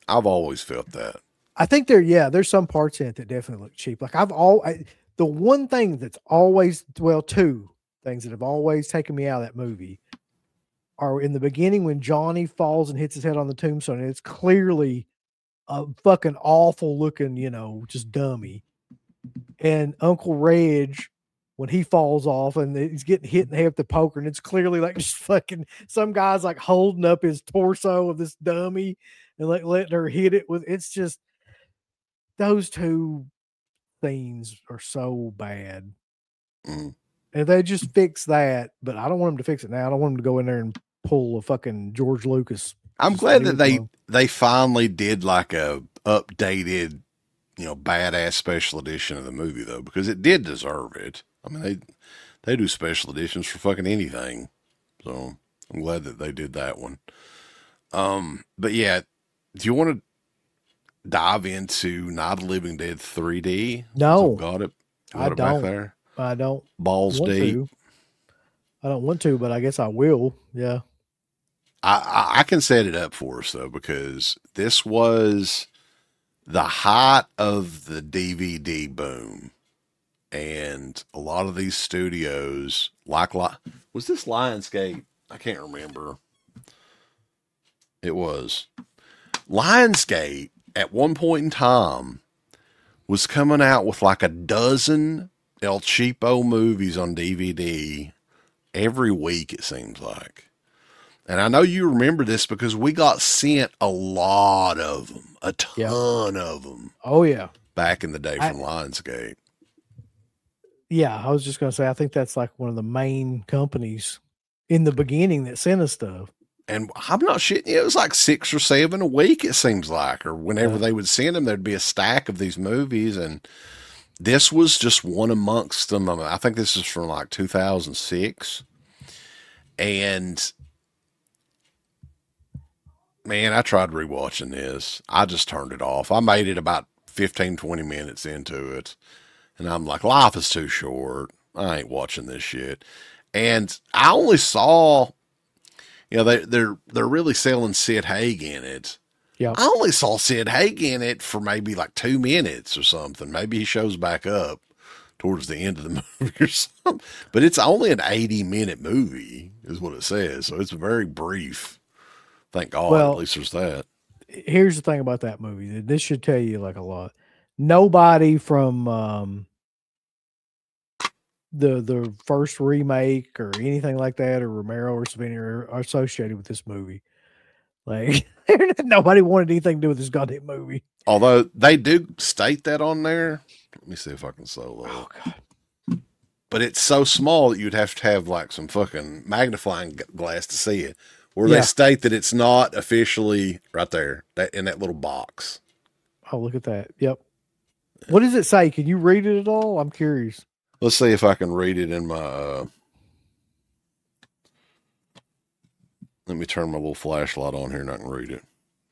I've always felt that. I think there's some parts in it that definitely look cheap. Like the one thing that's always, two things that have always taken me out of that movie are in the beginning when Johnny falls and hits his head on the tombstone. And it's clearly a fucking awful looking, just dummy. And Uncle Reg, when he falls off and he's getting hit in the head with the poker, and it's clearly like just fucking some guy's like holding up his torso of this dummy and like letting her hit it with. It's just those two scenes are so bad. And they just fix that, but I don't want them to fix it now. I don't want them to go in there and pull a fucking George Lucas. I'm glad that they finally did like a updated, badass special edition of the movie though, because it did deserve it. I mean, they do special editions for fucking anything. So I'm glad that they did that one. But yeah, do you want to dive into Night of the Living Dead 3D? No. Got it? I don't. Back there? I don't. Balls deep. I don't want to, but I guess I will. Yeah. I can set it up for us though, because this was the height of the DVD boom. And a lot of these studios, was this Lionsgate? I can't remember. It was. Lionsgate, at one point in time, was coming out with like a dozen El Cheapo movies on DVD every week, it seems like. And I know you remember this because we got sent a lot of them, a ton of them. Oh, yeah. Back in the day from Lionsgate. Yeah, I was just going to say, I think that's like one of the main companies in the beginning that sent us stuff. And I'm not shitting you. It was like 6 or 7 a week, it seems like. Or whenever they would send them, there'd be a stack of these movies. And this was just one amongst them. I mean, I think this is from like 2006. And man, I tried rewatching this. I just turned it off. I made it about 15, 20 minutes into it. And I'm like, life is too short. I ain't watching this shit. And I only saw, they're really selling Sid Haig in it. Yeah. I only saw Sid Haig in it for maybe like 2 minutes or something. Maybe he shows back up towards the end of the movie or something. But it's only an 80-minute movie is what it says. So it's very brief. Thank God, at least there's that. Here's the thing about that movie. This should tell you like a lot. Nobody from the first remake or anything like that, or Romero or Savini are associated with this movie. Like nobody wanted anything to do with this goddamn movie. Although they do state that on there. Let me see if I can solo. Oh God. But it's so small that you'd have to have like some fucking magnifying glass to see it. Where they state that it's not officially right there, that in that little box. Oh, look at that. Yep. What does it say? Can you read it at all? I'm curious. Let's see if I can read it in my, let me turn my little flashlight on here and I can read it.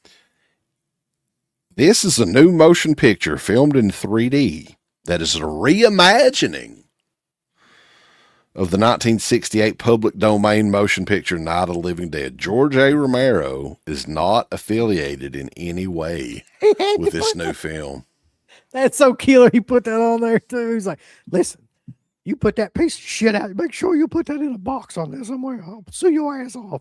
This is a new motion picture filmed in 3D that is a reimagining of the 1968 public domain motion picture Night of the Living Dead. George A. Romero is not affiliated in any way with this new film. That's so killer. He put that on there too. He's like, listen, you put that piece of shit out. Make sure you put that in a box on there somewhere. I'll sue your ass off.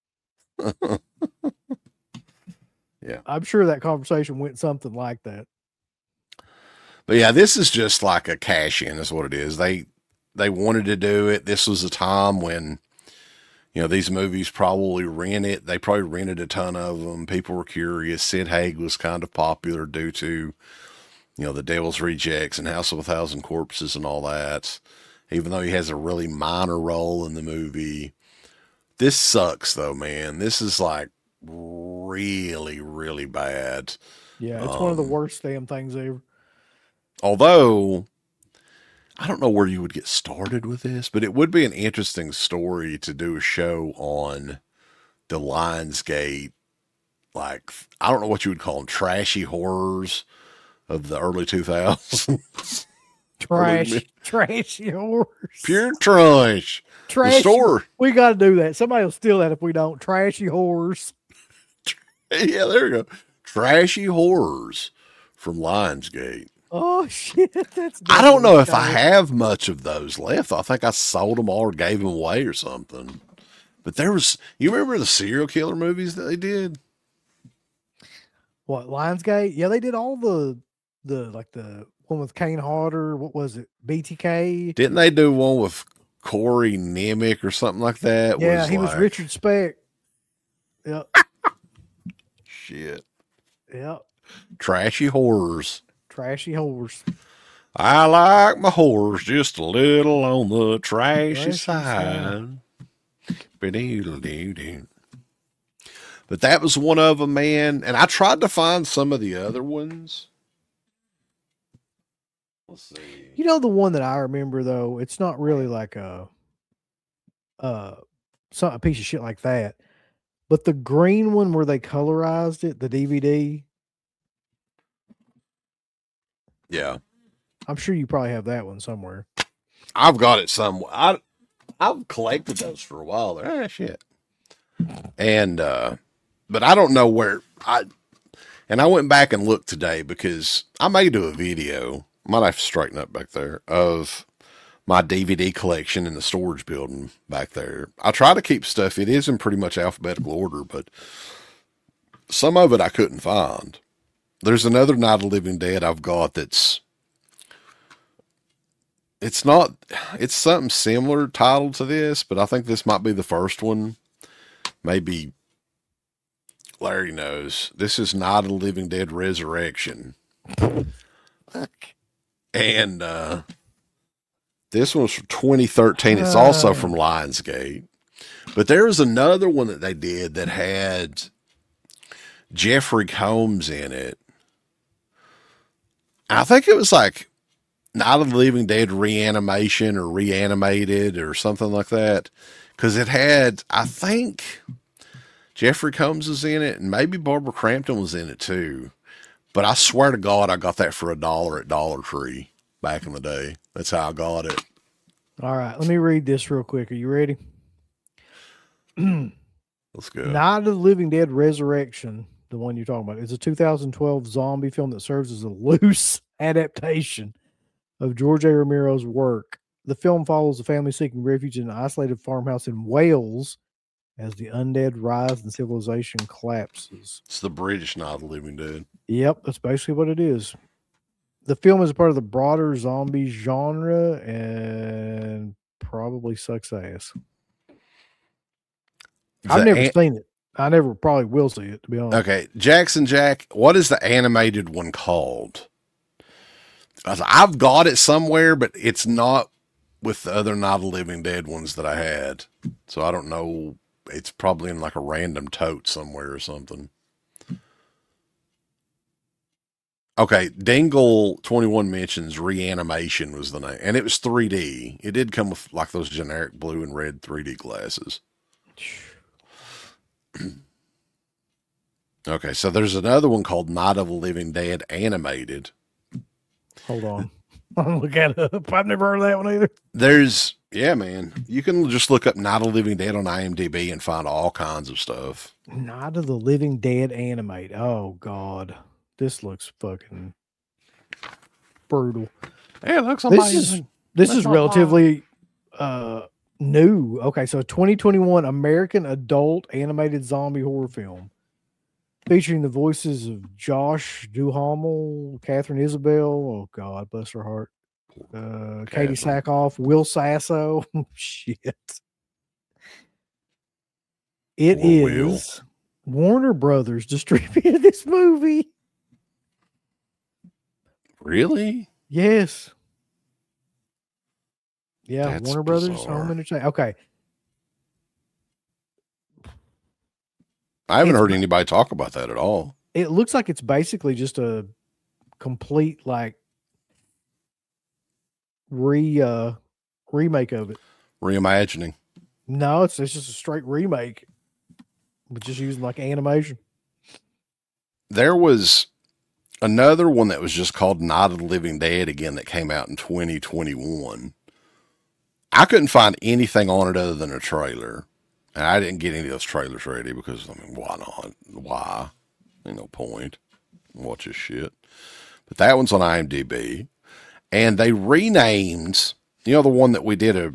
Yeah. I'm sure that conversation went something like that. But yeah, this is just like a cash in is what it is. They wanted to do it. This was a time when, these movies probably rented. They probably rented a ton of them. People were curious. Sid Haig was kind of popular due to, The Devil's Rejects and House of a Thousand Corpses and all that. Even though he has a really minor role in the movie. This sucks though, man. This is like really, really bad. Yeah, it's one of the worst damn things ever. Although, I don't know where you would get started with this, but it would be an interesting story to do a show on the Lionsgate, like, I don't know what you would call them, trashy horrors of the early 2000s. Trashy horrors. Pure trash. Trashy. We got to do that. Somebody will steal that if we don't. Trashy horrors. Yeah, there you go. Trashy Horrors from Lionsgate. Oh shit! That's. I don't know if I definitely have much of those left. I think I sold them all or gave them away or something. But there was, you remember the serial killer movies that they did? what Lionsgate? Yeah, they did all the like the one with Kane Hodder. What was it? BTK. Didn't they do one with Corey Nemec or something like that? Yeah, he was like, Richard Speck. Yep. Shit. Yep. Trashy Horrors. Trashy Horrors. I like my horrors just a little on the trashy Trashy side. Ba-doo-doo-doo-doo. But that was one of them, man. And I tried to find some of the other ones. Let's see. You know the one that I remember though. It's not really like a piece of shit like that. But the green one where they colorized it, the DVD. Yeah. I'm sure you probably have that one somewhere. I've got it somewhere. I've collected those for a while there. Ah, shit. And but I don't know where I went back and looked today because I may do a video. Might have to straighten up back there of my DVD collection in the storage building back there. I try to keep stuff. It is in pretty much alphabetical order, but some of it I couldn't find. There's another Night of the Living Dead I've got it's something similar titled to this, but I think this might be the first one. Maybe Larry knows. This is Night of the Living Dead Resurrection. And this one's from 2013. It's also from Lionsgate. But there was another one that they did that had Jeffrey Combs in it. I think it was like Night of the Living Dead Reanimation or Reanimated or something like that. Because it had, I think, Jeffrey Combs was in it, and maybe Barbara Crampton was in it too. But I swear to God, I got that for $1 at Dollar Tree back in the day. That's how I got it. All right, let me read this real quick. Are you ready? Let's go. Night of the Living Dead Resurrection, the one you're talking about, is a 2012 zombie film that serves as a loose adaptation of George A. Romero's work. The film follows a family seeking refuge in an isolated farmhouse in Wales as the undead rise and civilization collapses. It's the British Night of the Living Dead. Yep, that's basically what it is. The film is a part of the broader zombie genre and probably sucks ass. I've never seen it. I never probably will see it, to be honest. Okay, Jackson Jack, what is the animated one called? I've got it somewhere, but it's not with the other Night of the Living Dead ones that I had. So I don't know. It's probably in like a random tote somewhere or something. Okay, Dingle 21 mentions Reanimation was the name, and it was 3D. It did come with like those generic blue and red 3D glasses. Okay, so there's another one called Night of the Living Dead Animated. Hold on. I'll look at it up. I've never heard of that one either. Yeah, man. You can just look up Night of the Living Dead on IMDb and find all kinds of stuff. Night of the Living Dead Animate. Oh, God. This looks fucking brutal. Hey, it looks amazing. This is relatively new. Okay, so 2021 American adult animated zombie horror film featuring the voices of Josh Duhamel, Catherine Isabel. Oh God, bless her heart. Katie Sackhoff, Will Sasso. Shit. It is Warner Brothers distributed this movie. Really? Yes. Yeah, That's Warner Brothers bizarre. Home Entertainment. Okay. I haven't heard anybody talk about that at all. It looks like it's basically just a complete like remake of it. Reimagining. No, it's just a straight remake, but just using like animation. There was another one that was just called Night of the Living Dead again that came out in 2021. I couldn't find anything on it other than a trailer. And I didn't get any of those trailers ready because, I mean, why not? Why? Ain't no point. Watch this shit. But that one's on IMDb. And they renamed, the one that we did a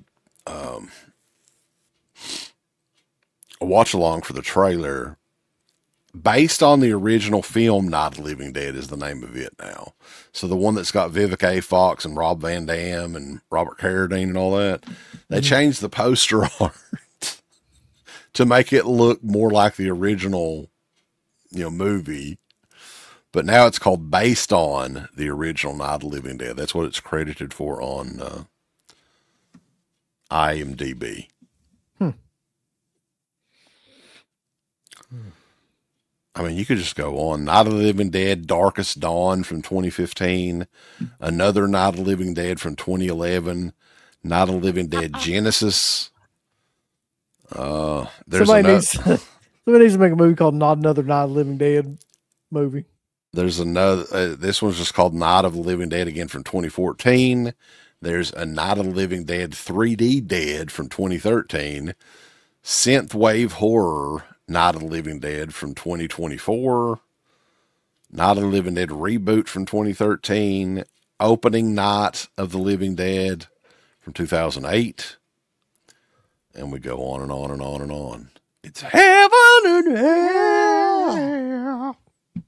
watch along for the trailer, based on the original film Night of the Living Dead is the name of it now. So the one that's got Vivica A. Fox and Rob Van Dam and Robert Carradine and all that, they changed the poster art to make it look more like the original, movie. But now it's called Based on the Original Night of the Living Dead. That's what it's credited for on IMDb. I mean, you could just go on. Night of the Living Dead, Darkest Dawn from 2015. Another Night of the Living Dead from 2011. Night of the Living Dead Genesis. Somebody needs to make a movie called Not Another Night of the Living Dead movie. There's another, this one's just called Night of the Living Dead again from 2014. There's a Night of the Living Dead 3D Dead from 2013. Synthwave Horror Night of the Living Dead from 2024. Night of the Living Dead Reboot from 2013. Opening Night of the Living Dead from 2008. And we go on and on and on and on. It's heaven and hell.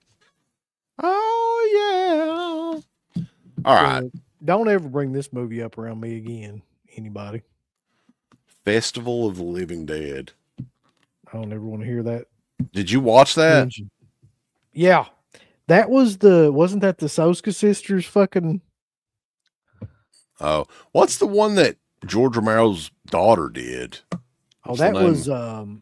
Oh, yeah. All right. Don't ever bring this movie up around me again, anybody. Festival of the Living Dead. I don't ever want to hear that. Did you watch that? Mention. Yeah. That was wasn't that the Soska sisters fucking? Oh, what's the one that George Romero's daughter did? What's that was, God,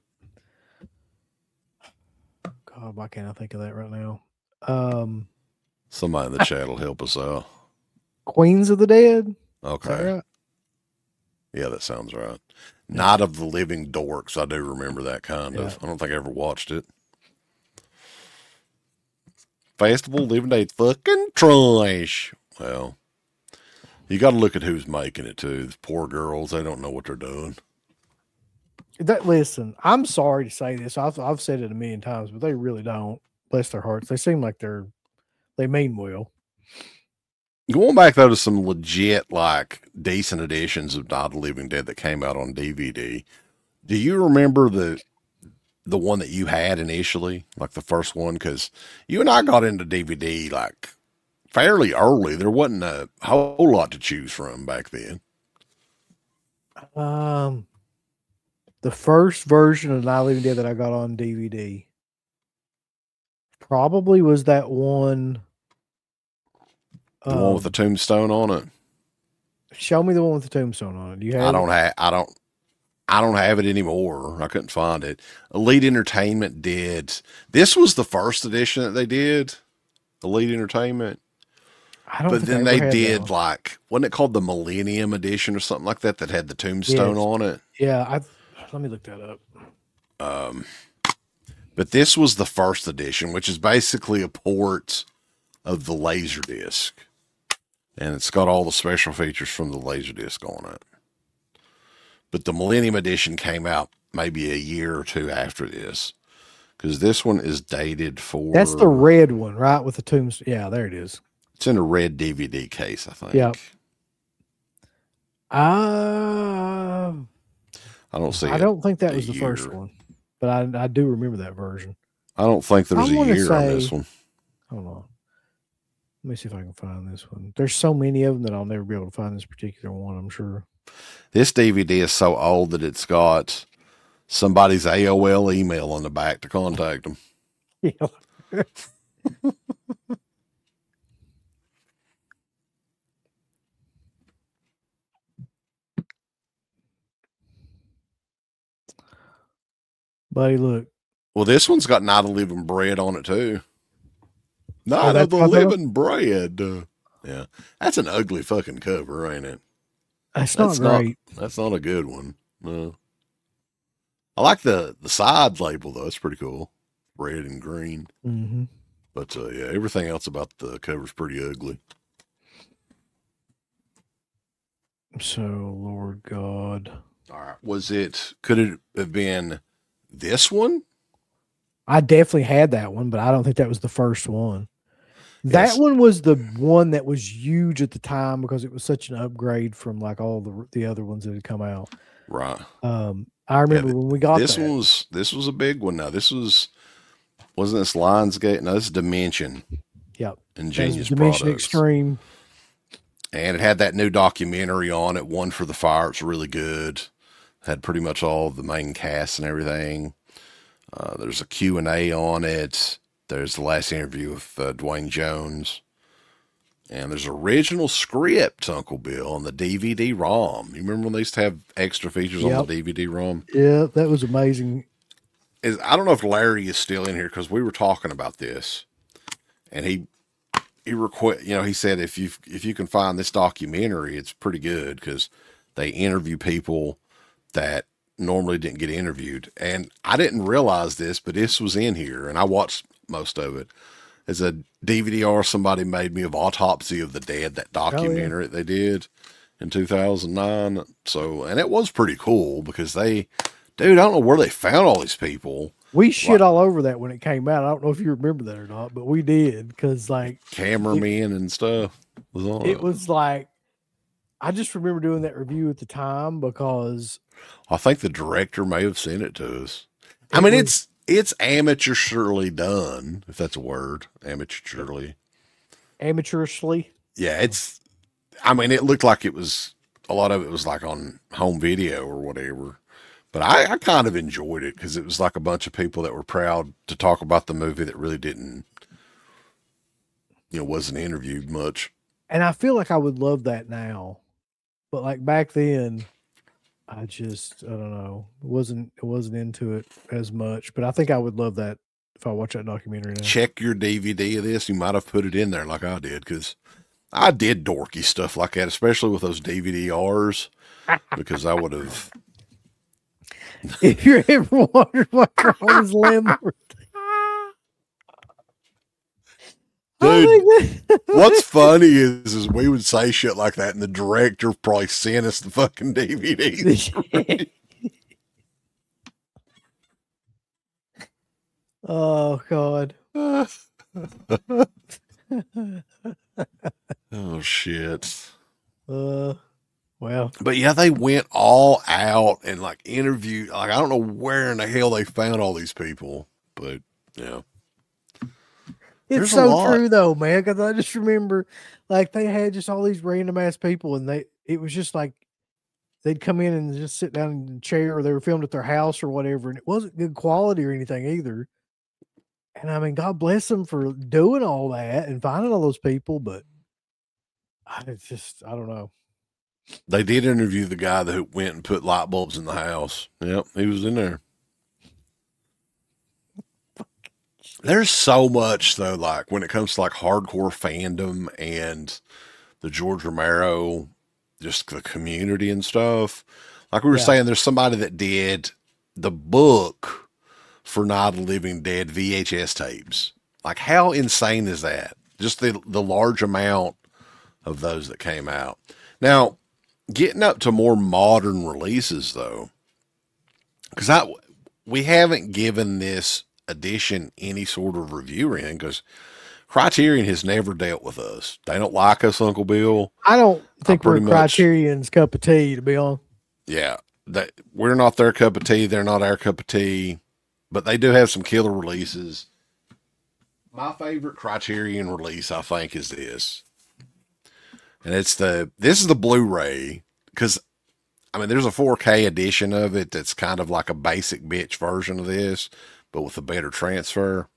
why can't I think of that right now? Somebody in the chat will help us out. Queens of the Dead. Okay. Right? Yeah, that sounds right. Yeah. Night of the Living Dorks. I do remember that kind of. I don't think I ever watched it. Festival of Living Dead fucking trash. Well, you got to look at who's making it too. The poor girls, they don't know what they're doing. Listen, I'm sorry to say this. I've said it a million times, but they really don't. Bless their hearts. They seem like they mean well. Going back though to some legit, like, decent editions of Night of the Living Dead that came out on DVD. Do you remember the one that you had initially, like the first one? Because you and I got into DVD like fairly early. There wasn't a whole lot to choose from back then. The first version of Night of the Living Dead that I got on DVD probably was that one. The one with the tombstone on it. Show me the one with the tombstone on it. Do you have? I don't have it anymore. I couldn't find it. Elite Entertainment did. This was the first edition that they did. Elite Entertainment. But then they did like, wasn't it called the Millennium Edition or something like that had the tombstone on it? Yeah, let me look that up. But this was the first edition, which is basically a port of the Laserdisc. And it's got all the special features from the Laserdisc on it. But the Millennium Edition came out maybe a year or two after this. Because this one is dated for... That's the red one, right? With the tombstone. Yeah, there it is. It's in a red DVD case, I think. Yeah. I don't see I don't think that was the first one. But I do remember that version. I don't think there's a year on this one. Hold on. Let me see if I can find this one. There's so many of them that I'll never be able to find this particular one, I'm sure. This DVD is so old that it's got somebody's AOL email on the back to contact them. Yeah. Buddy, look. Well, this one's got Night of the Living Bread on it, too. Night of the Living Bread. Yeah. That's an ugly fucking cover, ain't it? That's not great. That's not a good one. No. I like the side label, though. It's pretty cool. Red and green. Mm-hmm. But, yeah, everything else about the cover's pretty ugly. So, Lord God. All right. Could it have been this one? I definitely had that one, but I don't think that was the first one. That Yes. one was the one that was huge at the time because it was such an upgrade from like all the other ones that had come out. Right. I remember when we got This that. this was a big one. Now wasn't this Lionsgate? No, this is Dimension. Yep. Ingenious Dimension Products. Extreme. And it had that new documentary on it, One for the Fire. It's really good. Had pretty much all the main cast and everything. There's a Q&A on it. There's the last interview with Dwayne Jones. And there's original script, Uncle Bill, on the DVD-ROM. You remember when they used to have extra features on the DVD-ROM? Yeah, that was amazing. I don't know if Larry is still in here because we were talking about this. And he said if you can find this documentary, it's pretty good because they interview people that normally didn't get interviewed. And I didn't realize this, but this was in here, and I watched most of it. It's a DVD-R somebody made me of Autopsy of the Dead, that documentary they did in 2009. So, and it was pretty cool because I don't know where they found all these people. We shit all over that when it came out. I don't know if you remember that or not, but we did because like cameramen and stuff was on it. Was like, I just remember doing that review at the time because I think the director may have sent it to us. I mean, it's amateurishly done, if that's a word. Amateurishly. Yeah, it looked like it was, a lot of it was like on home video or whatever. But I kind of enjoyed it because it was like a bunch of people that were proud to talk about the movie that really didn't, wasn't interviewed much. And I feel like I would love that now. But like back then, I don't know. It wasn't into it as much, but I think I would love that if I watch that documentary now. Check your DVD of this. You might have put it in there like I did, because I did dorky stuff like that, especially with those DVD-Rs, because I would have. If you ever wondered what Ron's landlord. Dude, what's funny is we would say shit like that, and the director probably sent us the fucking DVD. Oh, God. Oh, shit. Well. But yeah, they went all out and like interviewed. Like, I don't know where in the hell they found all these people, but yeah. It's so true though, man. Because I just remember, like, they had just all these random ass people, and it was just like they'd come in and just sit down in the chair, or they were filmed at their house or whatever, and it wasn't good quality or anything either. And I mean, God bless them for doing all that and finding all those people, but I don't know. They did interview the guy that went and put light bulbs in the house. Yep, he was in there. There's so much though, like when it comes to like hardcore fandom and the George Romero, just the community and stuff. Like we were saying, there's somebody that did the book for Night of the Living Dead VHS tapes. Like how insane is that? Just the large amount of those that came out. Now, getting up to more modern releases though, because we haven't given this edition any sort of review or anything because Criterion has never dealt with us. They don't like us, Uncle Bill. I don't think we're Criterion's cup of tea, to be honest. Yeah, we're not their cup of tea. They're not our cup of tea, but they do have some killer releases. My favorite Criterion release, I think, is this. And this is the Blu-ray, because I mean, there's a 4K edition of it that's kind of like a basic bitch version of this, but with a better transfer.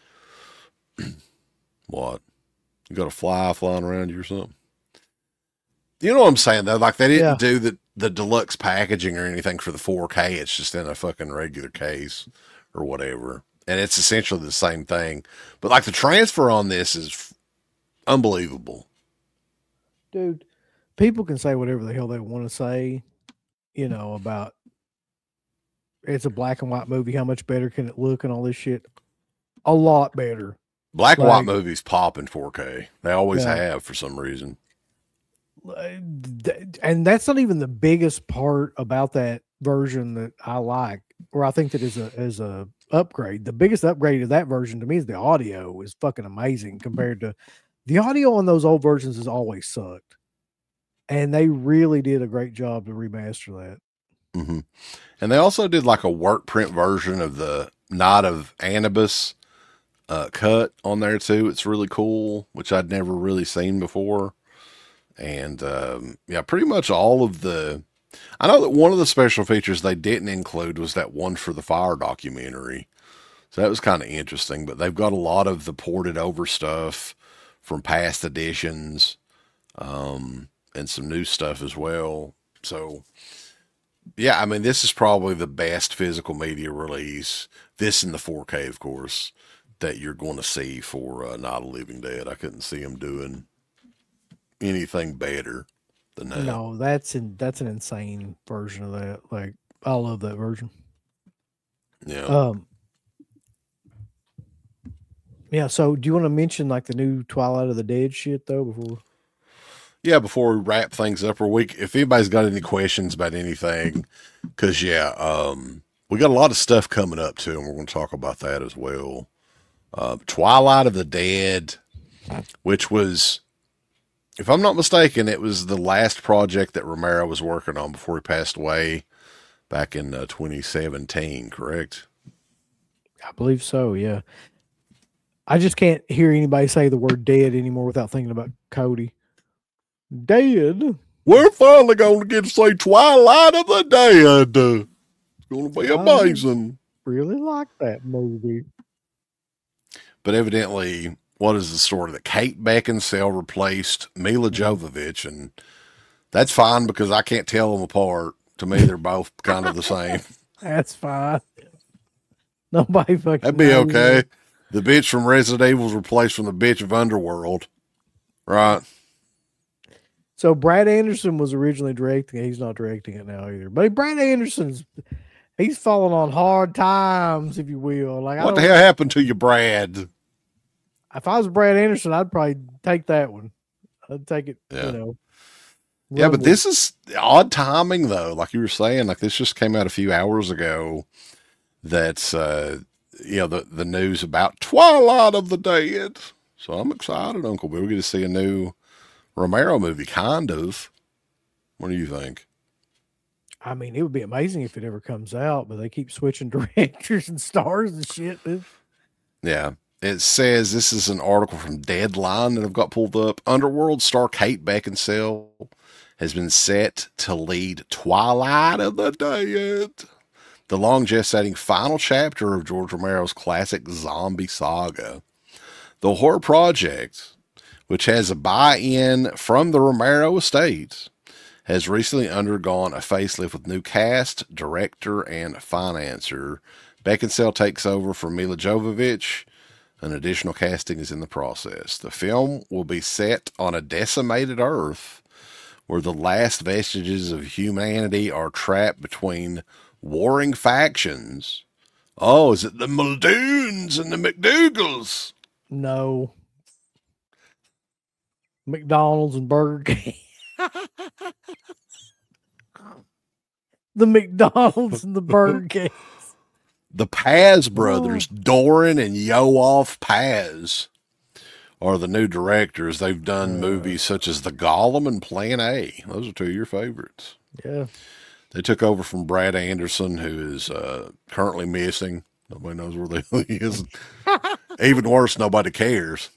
What? You got a fly flying around you or something? You know what I'm saying, though? Like, they didn't do the deluxe packaging or anything for the 4K. It's just in a fucking regular case or whatever. And it's essentially the same thing. But, like, the transfer on this is unbelievable. Dude, people can say whatever the hell they want to say, about it's a black and white movie. How much better can it look and all this shit? A lot better. Black and white movies pop in 4K. They always have for some reason. And that's not even the biggest part about that version that I like, or I think that as a upgrade. The biggest upgrade of that version to me is the audio is fucking amazing compared to the audio on those old versions has always sucked. And they really did a great job to remaster that. Mm-hmm. And they also did like a work print version of the Night of Anubis cut on there too. It's really cool, which I'd never really seen before. And yeah, pretty much all of the. I know that one of the special features they didn't include was that One for the Fire documentary. So that was kind of interesting, but they've got a lot of the ported over stuff from past editions, and some new stuff as well. So yeah, I mean, this is probably the best physical media release. This in the 4K, of course, that you're going to see for Night of the Living Dead. I couldn't see them doing anything better than that. No, that's an insane version of that. Like, I love that version. Yeah. Yeah. So, do you want to mention like the new Twilight of the Dead shit though? Before we wrap things up, if anybody's got any questions about anything, because we got a lot of stuff coming up too, and we're going to talk about that as well. Twilight of the Dead, which was, if I'm not mistaken, it was the last project that Romero was working on before he passed away back in 2017, correct? I believe so, yeah. I just can't hear anybody say the word dead anymore without thinking about Cody. Dead? We're finally going to get to say Twilight of the Dead. It's going to be amazing. I really like that movie. But evidently, what is the story? That Kate Beckinsale replaced Mila Jovovich, and that's fine because I can't tell them apart. To me, they're both kind of the same. That's fine. Nobody fucking That'd be okay. The bitch from Resident Evil was replaced from the bitch of Underworld. Right. So Brad Anderson was originally directing it. He's not directing it now either. But Brad Anderson's, he's falling on hard times, if you will. Like, what the hell happened to you, Brad? If I was Brad Anderson, I'd probably take that one. I'd take it, Yeah, but this is odd timing, though. Like you were saying, like this just came out a few hours ago. That's, the news about Twilight of the Dead. So I'm excited, Uncle Bill. We're going to see a new Romero movie, kind of. What do you think? I mean, it would be amazing if it ever comes out, but they keep switching directors and stars and shit. Yeah. It says, this is an article from Deadline that I've got pulled up. Underworld star Kate Beckinsale has been set to lead Twilight of the Dead, the long gestating final chapter of George Romero's classic zombie saga. The horror project, which has a buy-in from the Romero estate, has recently undergone a facelift with new cast, director, and financer. Beckinsale takes over from Mila Jovovich. An additional casting is in the process. The film will be set on a decimated Earth where the last vestiges of humanity are trapped between warring factions. Oh, is it the Muldoons and the McDougals? No. McDonald's and Burger King. The McDonald's and the Burger King. The Paz brothers, Doran and Yoav Paz, are the new directors. They've done movies such as The Golem and Plan A. Those are two of your favorites. Yeah. They took over from Brad Anderson, who is currently missing. Nobody knows where he is. Even worse, nobody cares.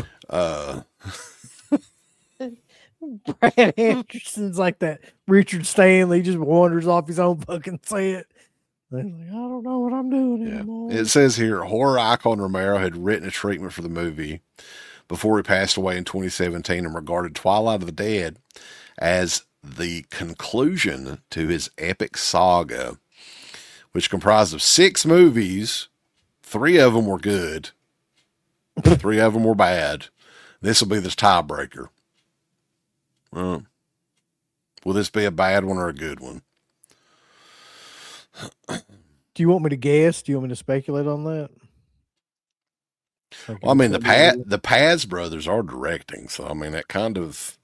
Brad Anderson's like that Richard Stanley, just wanders off his own fucking set. Like, I don't know what I'm doing anymore. It says here, horror icon Romero had written a treatment for the movie before he passed away in 2017 and regarded Twilight of the Dead as the conclusion to his epic saga, which comprised of 6 movies. 3 of them were good. 3 of them were bad. This will be the tiebreaker. Will this be a bad one or a good one? Do you want me to guess? Do you want me to speculate on that? Well, I mean, the Paz brothers are directing, so I mean, that kind of.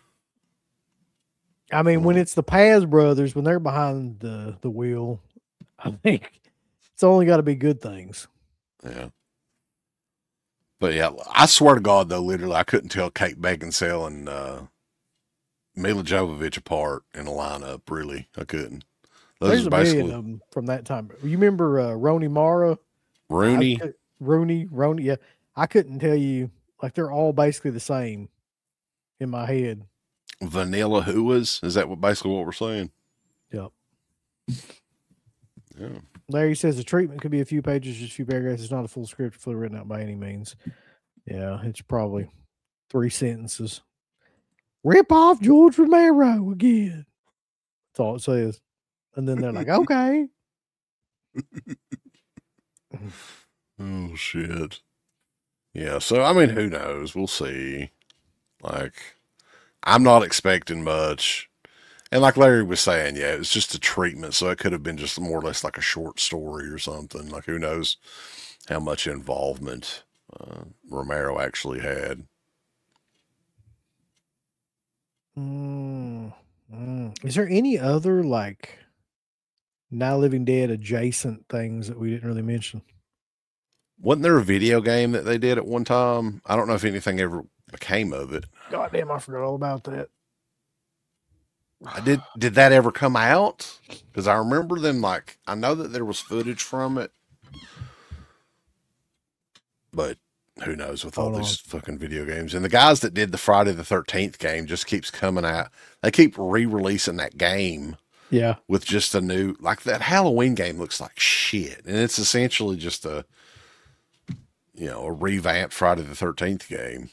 I mean, when it's the Paz brothers, when they're behind the wheel, I think It's only got to be good things. Yeah. But yeah, I swear to God, though, literally, I couldn't tell Kate Beckinsale and Mila Jovovich apart in a lineup. Really, I couldn't. Those There's are a million basically of them from that time. You remember Rooney Mara? Rooney. Rooney. Yeah, I couldn't tell you. Like they're all basically the same in my head. Vanilla Huas. Is that basically what we're saying? Yep. Yeah. Larry says the treatment could be a few pages, just a few paragraphs. It's not a full script, fully written out by any means. Yeah, it's probably 3 sentences. Rip off George Romero again. That's all it says. And then they're like, okay. Oh, shit. Yeah, so, I mean, who knows? We'll see. Like, I'm not expecting much. And like Larry was saying, yeah, it's just a treatment, so it could have been just more or less like a short story or something. Like, who knows how much involvement Romero actually had. Is there any other, like, Night of the Living Dead adjacent things that we didn't really mention? Wasn't there a video game that they did at one time? I don't know if anything ever became of it. God damn, I forgot all about that. Did that ever come out? Because I remember them, like, I know that there was footage from it, but who knows with all these fucking video games. And the guys that did the Friday the 13th game just keeps coming out. They keep re-releasing that game. Yeah. With just a new, like that Halloween game looks like shit. And it's essentially just a revamped Friday the 13th game.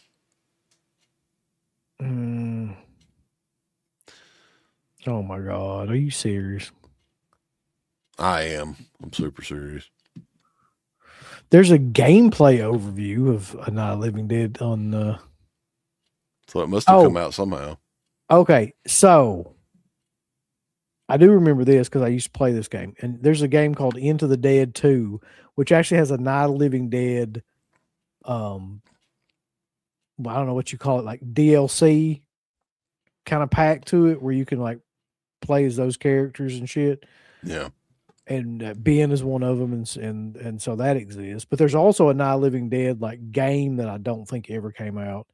Oh my God. Are you serious? I am. I'm super serious. There's a gameplay overview of A Night of the Living Dead on So it must have come out somehow. Okay, so I do remember this because I used to play this game. And there's a game called Into the Dead 2, which actually has a Night of the Living Dead well, I don't know what you call it, like DLC kind of pack to it where you can like play as those characters and shit. Yeah. And Ben is one of them, and so that exists. But there's also a Night of the Living Dead like game that I don't think ever came out.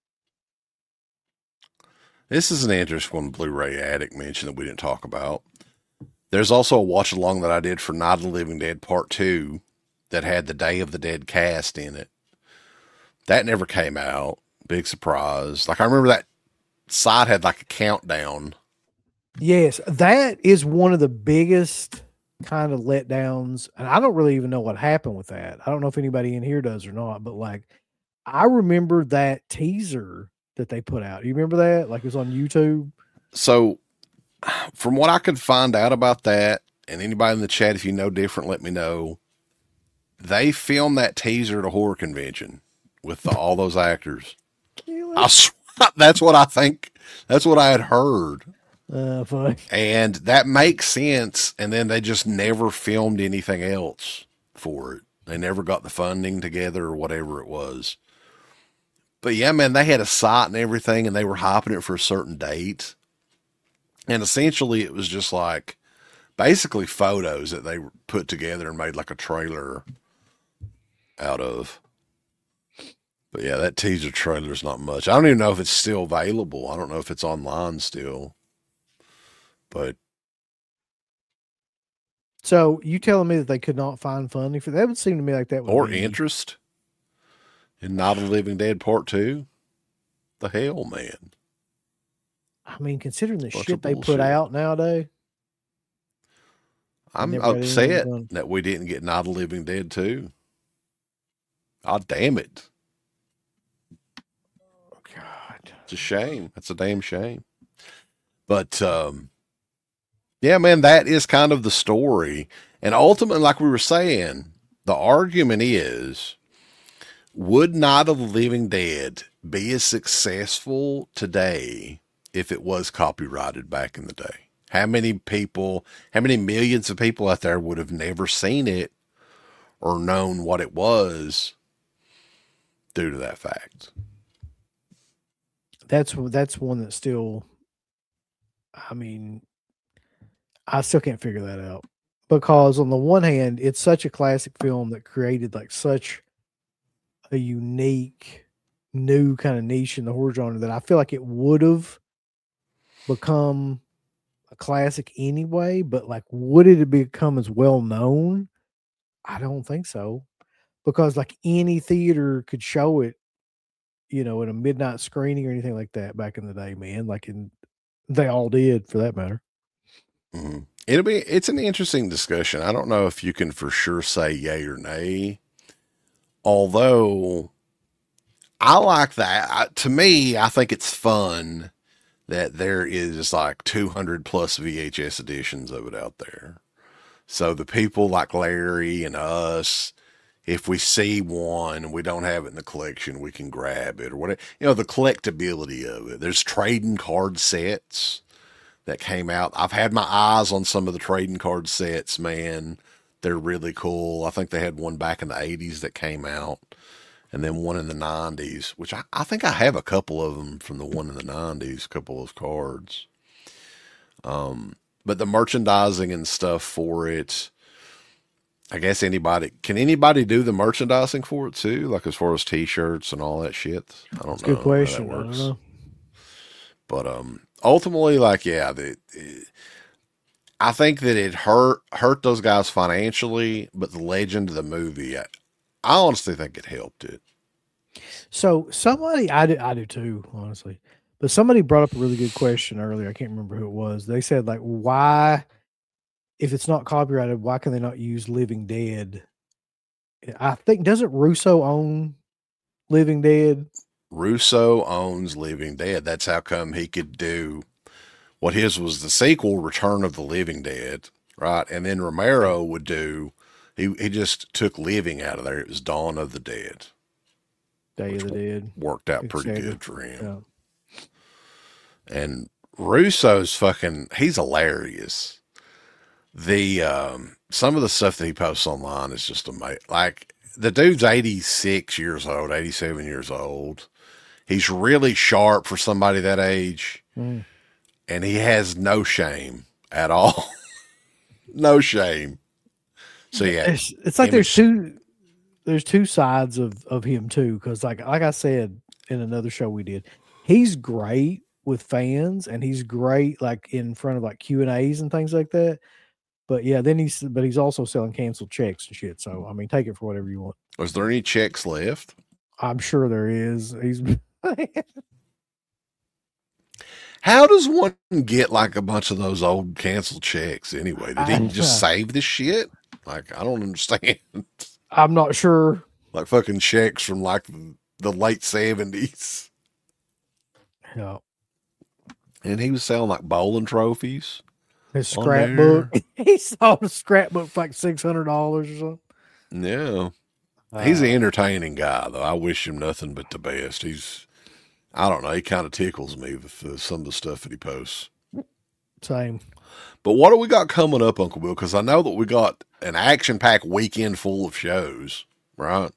This is an interesting one Blu-ray Addict mentioned that we didn't talk about. There's also a watch along that I did for Night of the Living Dead Part 2 that had the Day of the Dead cast in it. That never came out. Big surprise. Like I remember that site had like a countdown. Yes, that is one of the biggest kind of letdowns. And I don't really even know what happened with that. I don't know if anybody in here does or not, but like I remember that teaser that they put out. You remember that? Like it was on YouTube. So from what I could find out about that, and anybody in the chat, if you know different, let me know. They filmed that teaser at a horror convention with all those actors. That's what I think. That's what I had heard. Funny. And that makes sense. And then they just never filmed anything else for it. They never got the funding together or whatever it was. But yeah, man, they had a site and everything, and they were hyping it for a certain date. And essentially it was just like basically photos that they put together and made like a trailer out of. But yeah, that teaser trailer is not much. I don't even know if it's still available. I don't know if it's online still. But so you telling me that they could not find funding for that? Would seem to me like that would or be... interest in Night of the Living Dead Part 2? The hell, man. I mean, considering the shit they put out nowadays. I'm upset that we didn't get Night of the Living Dead 2. God damn it. Oh, God. It's a shame. That's a damn shame. But, yeah, man, that is kind of the story. And ultimately, like we were saying, the argument is, would Night of the Living Dead be as successful today if it was copyrighted back in the day? How many millions of people out there would have never seen it or known what it was due to that fact? That's one that still, I mean, I still can't figure that out. because on the one hand, it's such a classic film that created like such a unique, new kind of niche in the horror genre that I feel like it would have become a classic anyway. But like, would it have become as well known? I don't think so, because like any theater could show it, in a midnight screening or anything like that back in the day, man. They all did, for that matter. Mm-hmm. It's an interesting discussion. I don't know if you can for sure say yay or nay. Although I like that. To me, I think it's fun that there is like 200 plus VHS editions of it out there. So the people like Larry and us, if we see one and we don't have it in the collection, we can grab it or whatever. The collectability of it. There's trading card sets that came out. I've had my eyes on some of the trading card sets, man. They're really cool. I think they had one back in the 80s that came out, and then one in the 90s, which I think I have a couple of them from the one in the 90s, a couple of cards. But the merchandising and stuff for it, I guess can anybody do the merchandising for it too? Like as far as t-shirts and all that shit? I don't know. That's a good question. How that works. I don't know. But ultimately, like, yeah, I think that it hurt those guys financially, but the legend of the movie, I honestly think it helped it. So somebody, I do too, honestly. But somebody brought up a really good question earlier. I can't remember who it was. They said, like, why, if it's not copyrighted, why can they not use Living Dead? I think, doesn't Russo own Living Dead? Russo owns Living Dead. That's how come he could do what his was the sequel, Return of the Living Dead, right? And then Romero would do, he just took living out of there. It was Dawn of the Dead. Day of the Dead. Worked out pretty good for him. Yeah. And Russo's he's hilarious. Some of the stuff that he posts online is just amazing. Like, the dude's 86 years old, 87 years old. He's really sharp for somebody that age. And he has no shame at all. No shame. So yeah. It's like there's two sides of him too. Cause like I said in another show we did, he's great with fans and he's great like in front of like Q&As and things like that. But yeah, but he's also selling canceled checks and shit. So I mean, take it for whatever you want. Was there any checks left? I'm sure there is. How does one get like a bunch of those old canceled checks anyway? Did he just save this shit? Like, I don't understand. I'm not sure. Like fucking checks from like the late 70s. Yeah. And he was selling like bowling trophies. His scrapbook. He sold a scrapbook for like $600 or something. Yeah. He's an entertaining guy, though. I wish him nothing but the best. I don't know, he kind of tickles me with some of the stuff that he posts. Same. But what do we got coming up, Uncle Bill? Because I know that we got an action-packed weekend full of shows, right?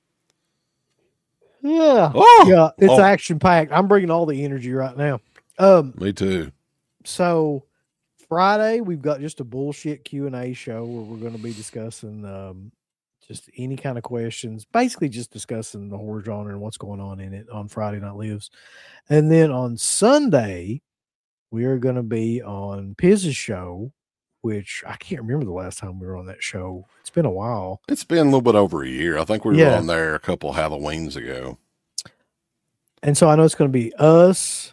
Yeah. Oh, yeah, it's action-packed. I'm bringing all the energy right now. Me too. So Friday, we've got just a bullshit Q&A show where we're going to be discussing just any kind of questions, basically just discussing the horror genre and what's going on in it on Friday Night Lives. And then on Sunday, we are going to be on Piz's show, which I can't remember the last time we were on that show. It's been a while. It's been a little bit over a year. I think we were on there a couple Halloweens ago. And so I know it's going to be us,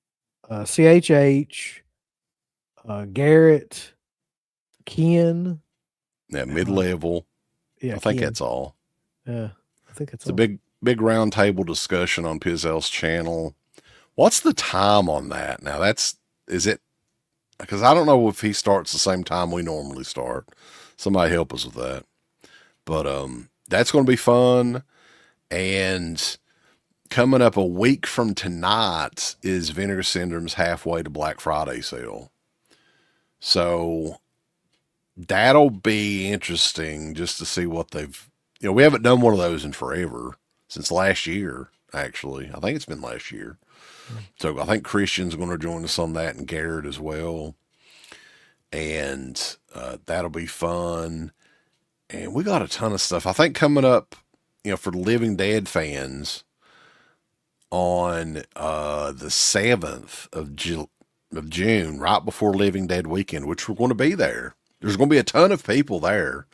CHH, Garrett, Ken. Yeah, mid-level. Yeah, I think that's all. Yeah, I think that's all. It's a big round table discussion on Pizel's channel. What's the time on that? Now is it, because I don't know if he starts the same time we normally start. Somebody help us with that. But that's going to be fun. And coming up a week from tonight is Vinegar Syndrome's halfway to Black Friday sale. So that'll be interesting just to see what they've, we haven't done one of those in forever, since last year, actually. I think it's been last year. So I think Christian's going to join us on that and Garrett as well. and that'll be fun. And we got a ton of stuff, I think, coming up, for Living Dead fans on the 7th of June, right before Living Dead weekend, which we're going to be there. There's going to be a ton of people there.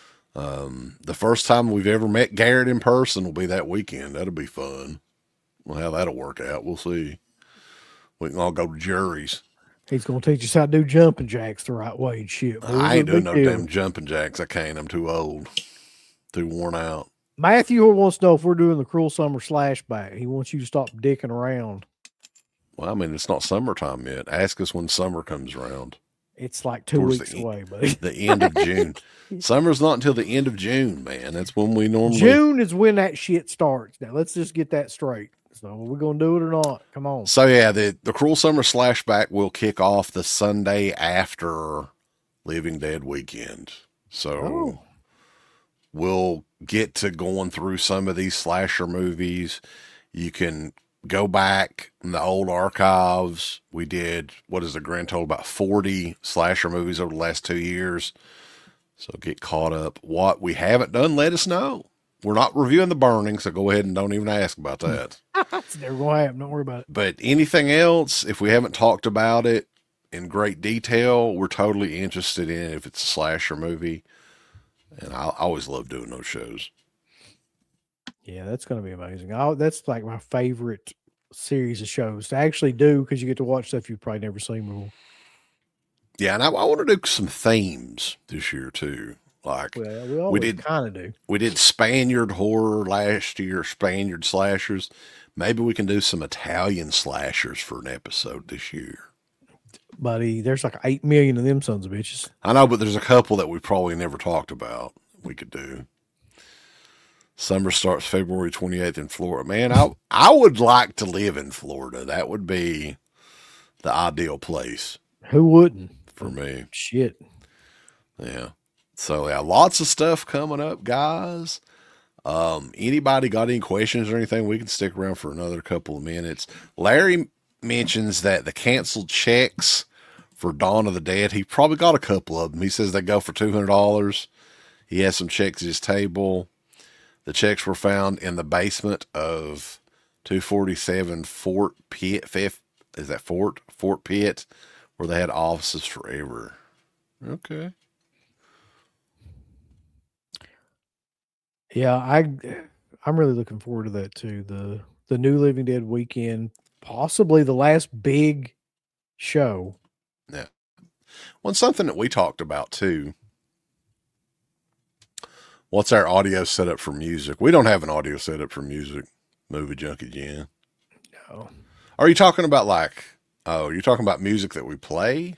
The first time we've ever met Garrett in person will be that weekend. That'll be fun. Well, how that'll work out, we'll see. We can all go to juries. He's going to teach us how to do jumping jacks the right way and shit. I ain't doing no damn jumping jacks. I can't. I'm too old. Too worn out. Matthew wants to know if we're doing the Cruel Summer Slashback. He wants you to stop dicking around. Well, I mean, it's not summertime yet. Ask us when summer comes around. It's like 2 weeks away, buddy. The end of June. Summer's not until the end of June, man. That's when we normally... June is when that shit starts. Now, let's just get that straight. So, are we going to do it or not? Come on. So, yeah, the Cruel Summer Slashback will kick off the Sunday after Living Dead weekend. So, we'll get to going through some of these slasher movies. You can go back in the old archives. We did, what is the grand total, about 40 slasher movies over the last 2 years. So get caught up. What we haven't done, let us know. We're not reviewing The Burning, so go ahead and don't even ask about that. It's never going to happen. Don't worry about it. But anything else, if we haven't talked about it in great detail, we're totally interested in it if it's a slasher movie. And I always love doing those shows. Yeah, that's going to be amazing. That's like my favorite series of shows to actually do because you get to watch stuff you've probably never seen before. Yeah, and I want to do some themes this year too. Like we did kind of do. We did Spaniard horror last year, Spaniard slashers. Maybe we can do some Italian slashers for an episode this year. Buddy, there's like 8 million of them sons of bitches. I know, but there's a couple that we probably never talked about we could do. Summer starts February 28th in Florida. Man, I would like to live in Florida. That would be the ideal place. Who wouldn't? For me. Shit. Yeah. So, yeah, lots of stuff coming up, guys. Anybody got any questions or anything? We can stick around for another couple of minutes. Larry mentions that the canceled checks for Dawn of the Dead, he probably got a couple of them. He says they go for $200. He has some checks at his table. The checks were found in the basement of 247 Fort Pitt. Is that Fort Pitt, where they had offices forever. Okay. Yeah, I'm really looking forward to that too. The new Living Dead weekend, possibly the last big show. Yeah. Well, something that we talked about too. What's our audio setup for music? We don't have an audio setup for music. Movie Junkie Jen. No. Are you talking about you're talking about music that we play?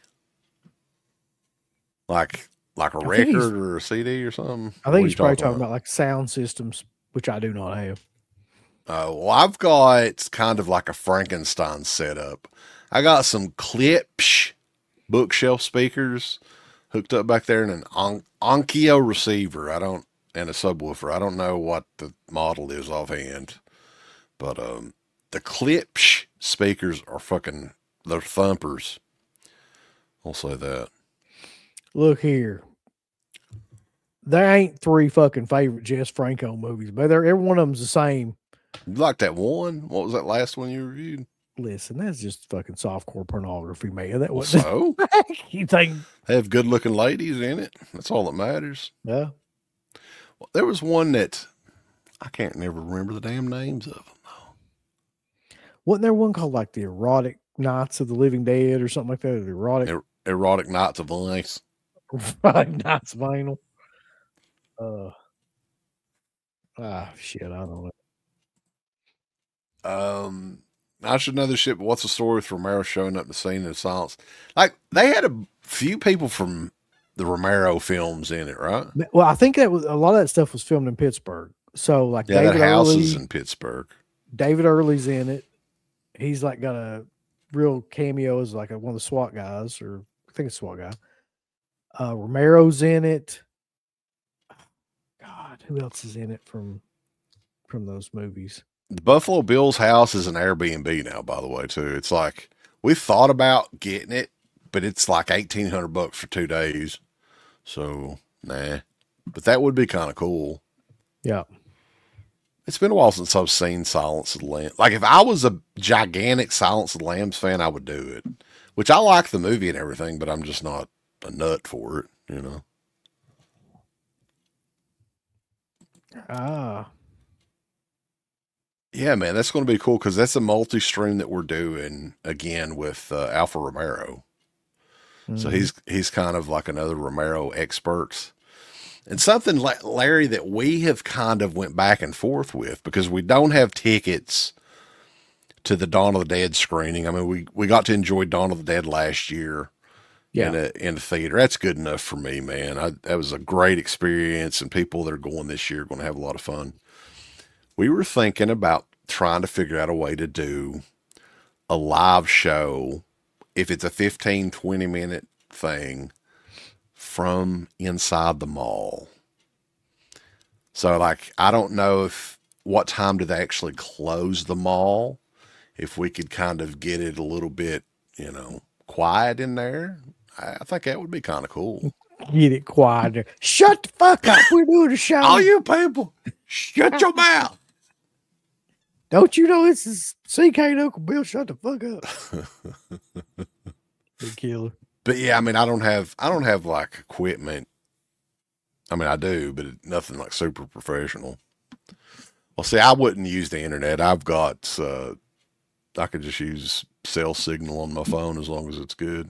Like a record or a CD or something? I think he's probably talking about like sound systems, which I do not have. Well, I've got kind of like a Frankenstein setup. I got some Klipsch bookshelf speakers hooked up back there in an Onkyo receiver. And a subwoofer. I don't know what the model is offhand, but the Klipsch speakers are they're thumpers. I'll say that. Look here. There ain't 3 fucking favorite Jess Franco movies, but every one of them's the same. You like that one? What was that last one you reviewed? Listen, that's just fucking softcore pornography, man. That was so. You think they have good looking ladies in it? That's all that matters. Yeah. Well, there was one that I can't never remember the damn names of them though. Wasn't there one called like the Erotic Nights of the Living Dead or something like that? The Erotic Nights of Ice. Erotic Nights Vinyl. Shit, I don't know. I should know this shit, but what's the story with Romero showing up to the scene in silence? Like, they had a few people from the Romero films in it, right? Well, I think that was a lot of that stuff was filmed in Pittsburgh. So, like, yeah, David that house Early, is in Pittsburgh. David Early's in it. He's like got a real cameo as like one of the SWAT guys, or I think it's SWAT guy. Romero's in it. God, who else is in it from those movies? The Buffalo Bill's house is an Airbnb now, by the way, too. It's like, we thought about getting it but it's like $1,800 for 2 days. So nah, but that would be kind of cool. Yeah. It's been a while since I've seen Silence of the Lambs. Like if I was a gigantic Silence of the Lambs fan, I would do it. Which I like the movie and everything, but I'm just not a nut for it, you know. Yeah, man, that's going to be cool because that's a multi-stream that we're doing again with Alpha Romero. So he's kind of like another Romero expert. And something like Larry that we have kind of went back and forth with because we don't have tickets to the Dawn of the Dead screening. I mean, we got to enjoy Dawn of the Dead last year in the theater. That's good enough for me, man. That was a great experience, and people that are going this year are going to have a lot of fun. We were thinking about trying to figure out a way to do a live show, if it's a 15, 20-minute thing, from inside the mall. So, like, I don't know what time do they actually close the mall. If we could kind of get it a little bit, you know, quiet in there, I think that would be kind of cool. Get it quiet. Shut the fuck up. We're doing a show. All you people, shut your mouth. Don't you know this is CK and Uncle Bill? Shut the fuck up. Big killer. But yeah, I mean, I don't have like equipment. I mean, I do, but nothing like super professional. Well, see, I wouldn't use the internet. I've got, I could just use cell signal on my phone as long as it's good.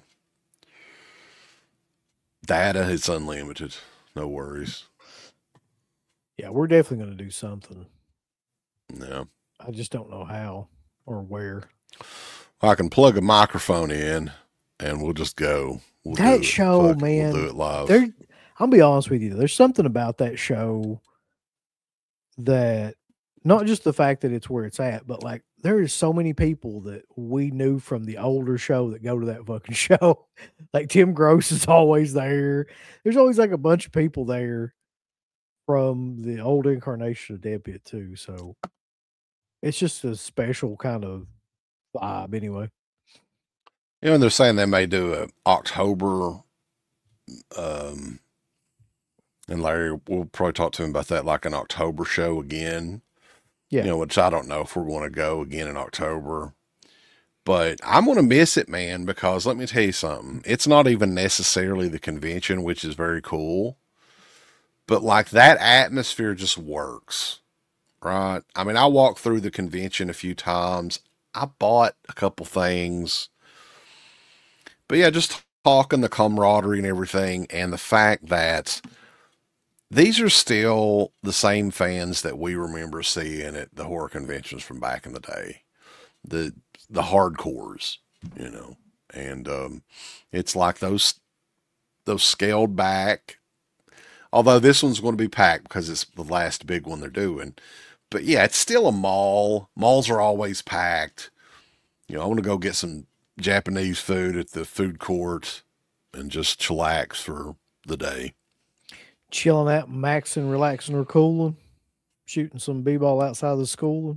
Data, it's unlimited. No worries. Yeah, we're definitely going to do something. Yeah. I just don't know how or where. I can plug a microphone in and we'll just go. That show, man. We'll do it live. I'll be honest with you. There's something about that show that, not just the fact that it's where it's at, but like there is so many people that we knew from the older show that go to that fucking show. Like Tim Gross is always there. There's always like a bunch of people there from the old incarnation of Dead Pit too. So it's just a special kind of vibe anyway. You know, and they're saying they may do a October, and Larry, we'll probably talk to him about that, like an October show again. Yeah. You know, which I don't know if we're going to go again in October. But I'm going to miss it, man, because let me tell you something. It's not even necessarily the convention, which is very cool. But like that atmosphere just works, right? I mean, I walked through the convention a few times. I bought a couple things. But yeah, just talking, the camaraderie and everything, and the fact that these are still the same fans that we remember seeing at the horror conventions from back in the day. The hardcores, you know. And it's like those scaled back. Although this one's going to be packed because it's the last big one they're doing. But yeah, it's still a mall. Malls are always packed. You know, I want to go get some Japanese food at the food court and just chillax for the day. Chilling out, maxing, relaxing, or cooling. Shooting some b-ball outside the school.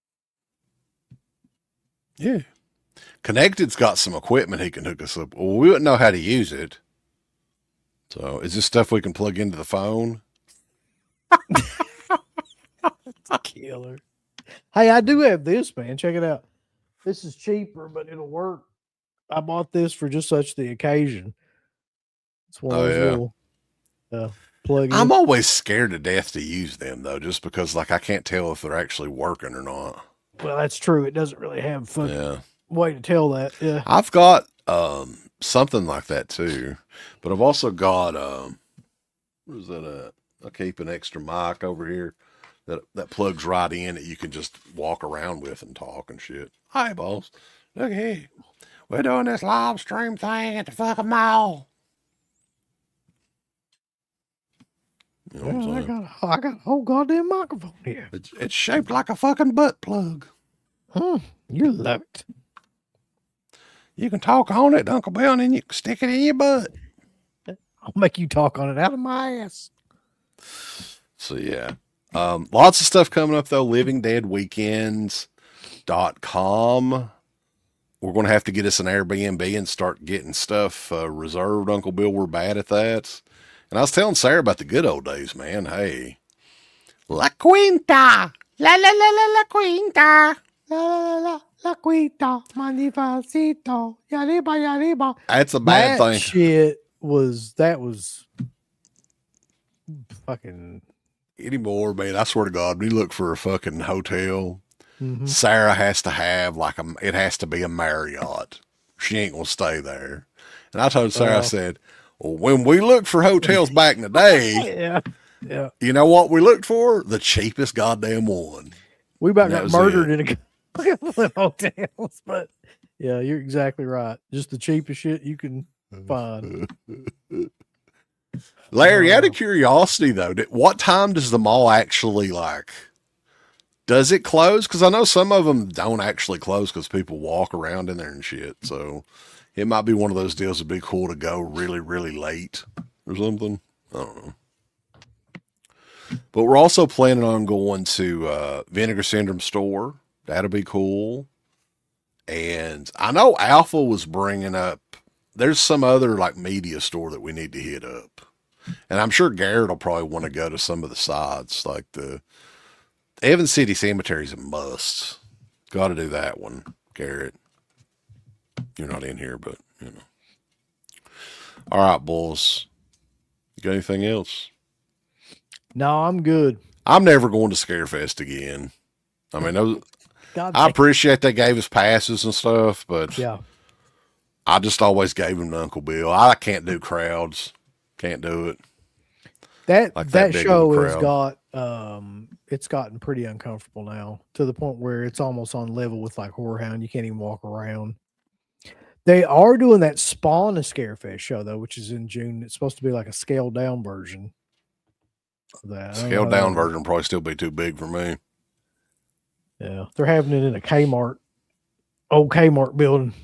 Yeah. Connected's got some equipment he can hook us up. Well, we wouldn't know how to use it. So is this stuff we can plug into the phone? It's a killer. Hey, I do have this, man. Check it out. This is cheaper, but it'll work. I bought this for just such the occasion. It's one of those little plug-in. I'm always scared to death to use them, though, just because like I can't tell if they're actually working or not. Well, that's true. It doesn't really have a fucking way to tell that. Yeah. I've got something like that too, but I've also got where's that at? I keep an extra mic over here that plugs right in that you can just walk around with and talk and shit. Hi, boss. Look here. We're doing this live stream thing at the fucking mall. You know what I'm saying? I got a whole goddamn microphone here. It's shaped like a fucking butt plug. You love it. You can talk on it, Uncle Bill, and then you can stick it in your butt. I'll make you talk on it out of my ass. So, yeah. Lots of stuff coming up, though. LivingDeadWeekends.com. we're going to have to get us an Airbnb and start getting stuff reserved, Uncle Bill. We're bad at that. And I was telling Sarah about the good old days, man. Hey, La Quinta, la la la la la Quinta, la la la la Quinta, Manifacito, yariba yariba. That's a bad thing. Shit was fucking anymore, man. I swear to God, we look for a fucking hotel. Mm-hmm. Sarah has to have it has to be a Marriott. She ain't gonna stay there. And I told Sarah, I said, well, when we looked for hotels back in the day, yeah, you know what we looked for? The cheapest goddamn one. We about got murdered in a couple of hotels, but yeah, you're exactly right. Just the cheapest shit you can find. Larry, out of curiosity though, what time does the mall actually does it close? Because I know some of them don't actually close because people walk around in there and shit. So it might be one of those deals that'd be cool to go really, really late or something. I don't know. But we're also planning on going to Vinegar Syndrome store. That'll be cool. And I know Alpha was bringing up, there's some other media store that we need to hit up. And I'm sure Garrett will probably want to go to some of the sides, like the Evans City Cemetery is a must. Got to do that one, Garrett. You're not in here, but you know. All right, boys. You got anything else? No, I'm good. I'm never going to Scarefest again. I mean, I appreciate they gave us passes and stuff, but yeah, I just always gave them to Uncle Bill. I can't do crowds. Can't do it. That show has got it's gotten pretty uncomfortable now, to the point where it's almost on level with Whorehound. You can't even walk around. They are doing that Spawn a Scarefest show though, which is in June. It's supposed to be like a scaled down version of that. Scaled down version will probably still be too big for me. Yeah, they're having it in a old Kmart building.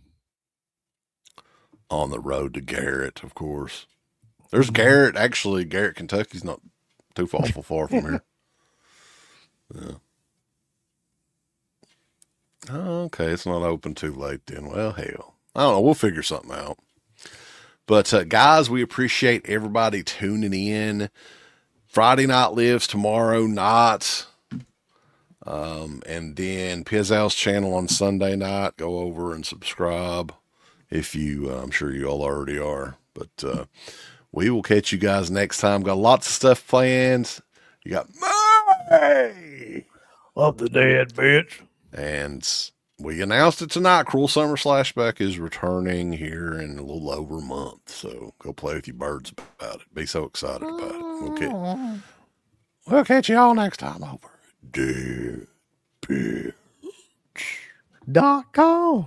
On the road to Garrett, of course. There's Garrett. Actually, Garrett, Kentucky's not too far from here. Yeah. Oh, okay, it's not open too late then. Well, hell. I don't know. We'll figure something out. But, guys, we appreciate everybody tuning in. Friday Night Lives tomorrow night. And then Pizzal's channel on Sunday night. Go over and subscribe if you, I'm sure you all already are. But we will catch you guys next time. Got lots of stuff planned. You got May of the Dead, bitch. And we announced it tonight. Cruel Summer Slashback is returning here in a little over a month. So go play with your birds about it. Be so excited about it. We'll catch you all next time over DeadBitch.com.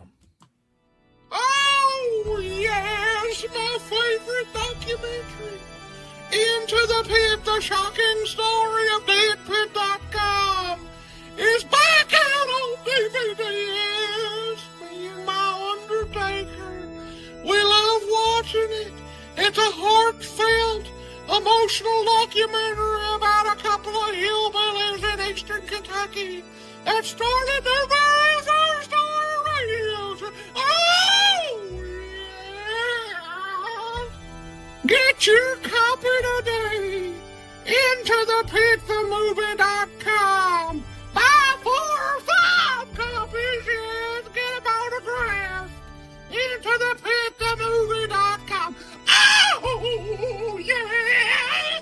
Oh, yes, my favorite documentary. Into the Pit, the shocking story of DeadPit.com is back out on DVD. Yes, me and my Undertaker. We love watching it. It's a heartfelt, emotional documentary about a couple of hillbillies in eastern Kentucky that started their very first radio show. Oh, yeah! Get your copy today. Into the Pit, themovie.com. Buy 4 or 5 copies, yes. Get them autographed. Into the Pit, themovie.com. Oh, yes!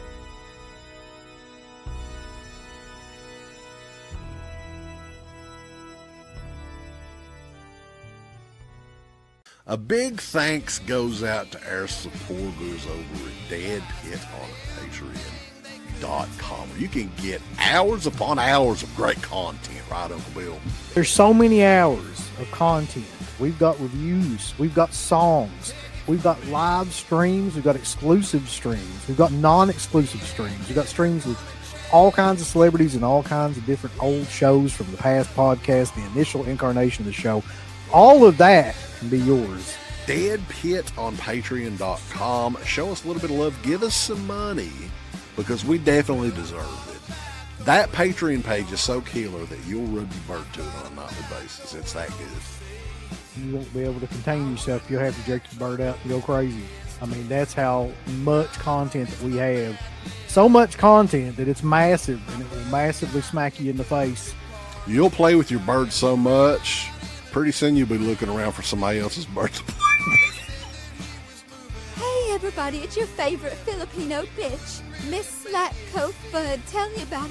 A big thanks goes out to our supporters over at Dead Pit on Patreon.com. You can get hours upon hours of great content, right, Uncle Bill? There's so many hours of content. We've got reviews. We've got songs. We've got live streams. We've got exclusive streams. We've got non-exclusive streams. We've got streams with all kinds of celebrities and all kinds of different old shows from the past podcast, the initial incarnation of the show. All of that can be yours. Dead Pit on Patreon.com. Show us a little bit of love. Give us some money because we definitely deserve it. That Patreon page is so killer that you'll rub your bird to it on a nightly basis. It's that good. you won't be able to contain yourself. You'll have to jerk your bird out and go crazy. I mean, that's how much content that we have. So much content that it's massive, and it will massively smack you in the face. You'll play with your bird so much, pretty soon you'll be looking around for somebody else's bird to play with. Hey everybody, it's your favorite Filipino bitch, Miss Slatko Fudd, telling you about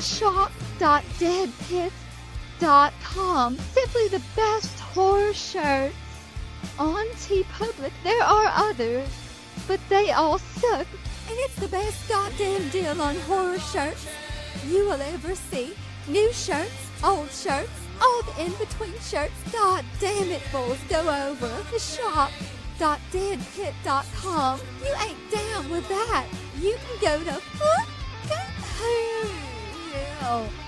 shop.deadpit.com. Simply the best horror shirts. On TeePublic, there are others, but they all suck. And it's the best goddamn deal on horror shirts you will ever see. New shirts, old shirts, all the in-between shirts. God damn it, fools, go over to shop.deadpit.com. You ain't down with that. You can go to fucking hell.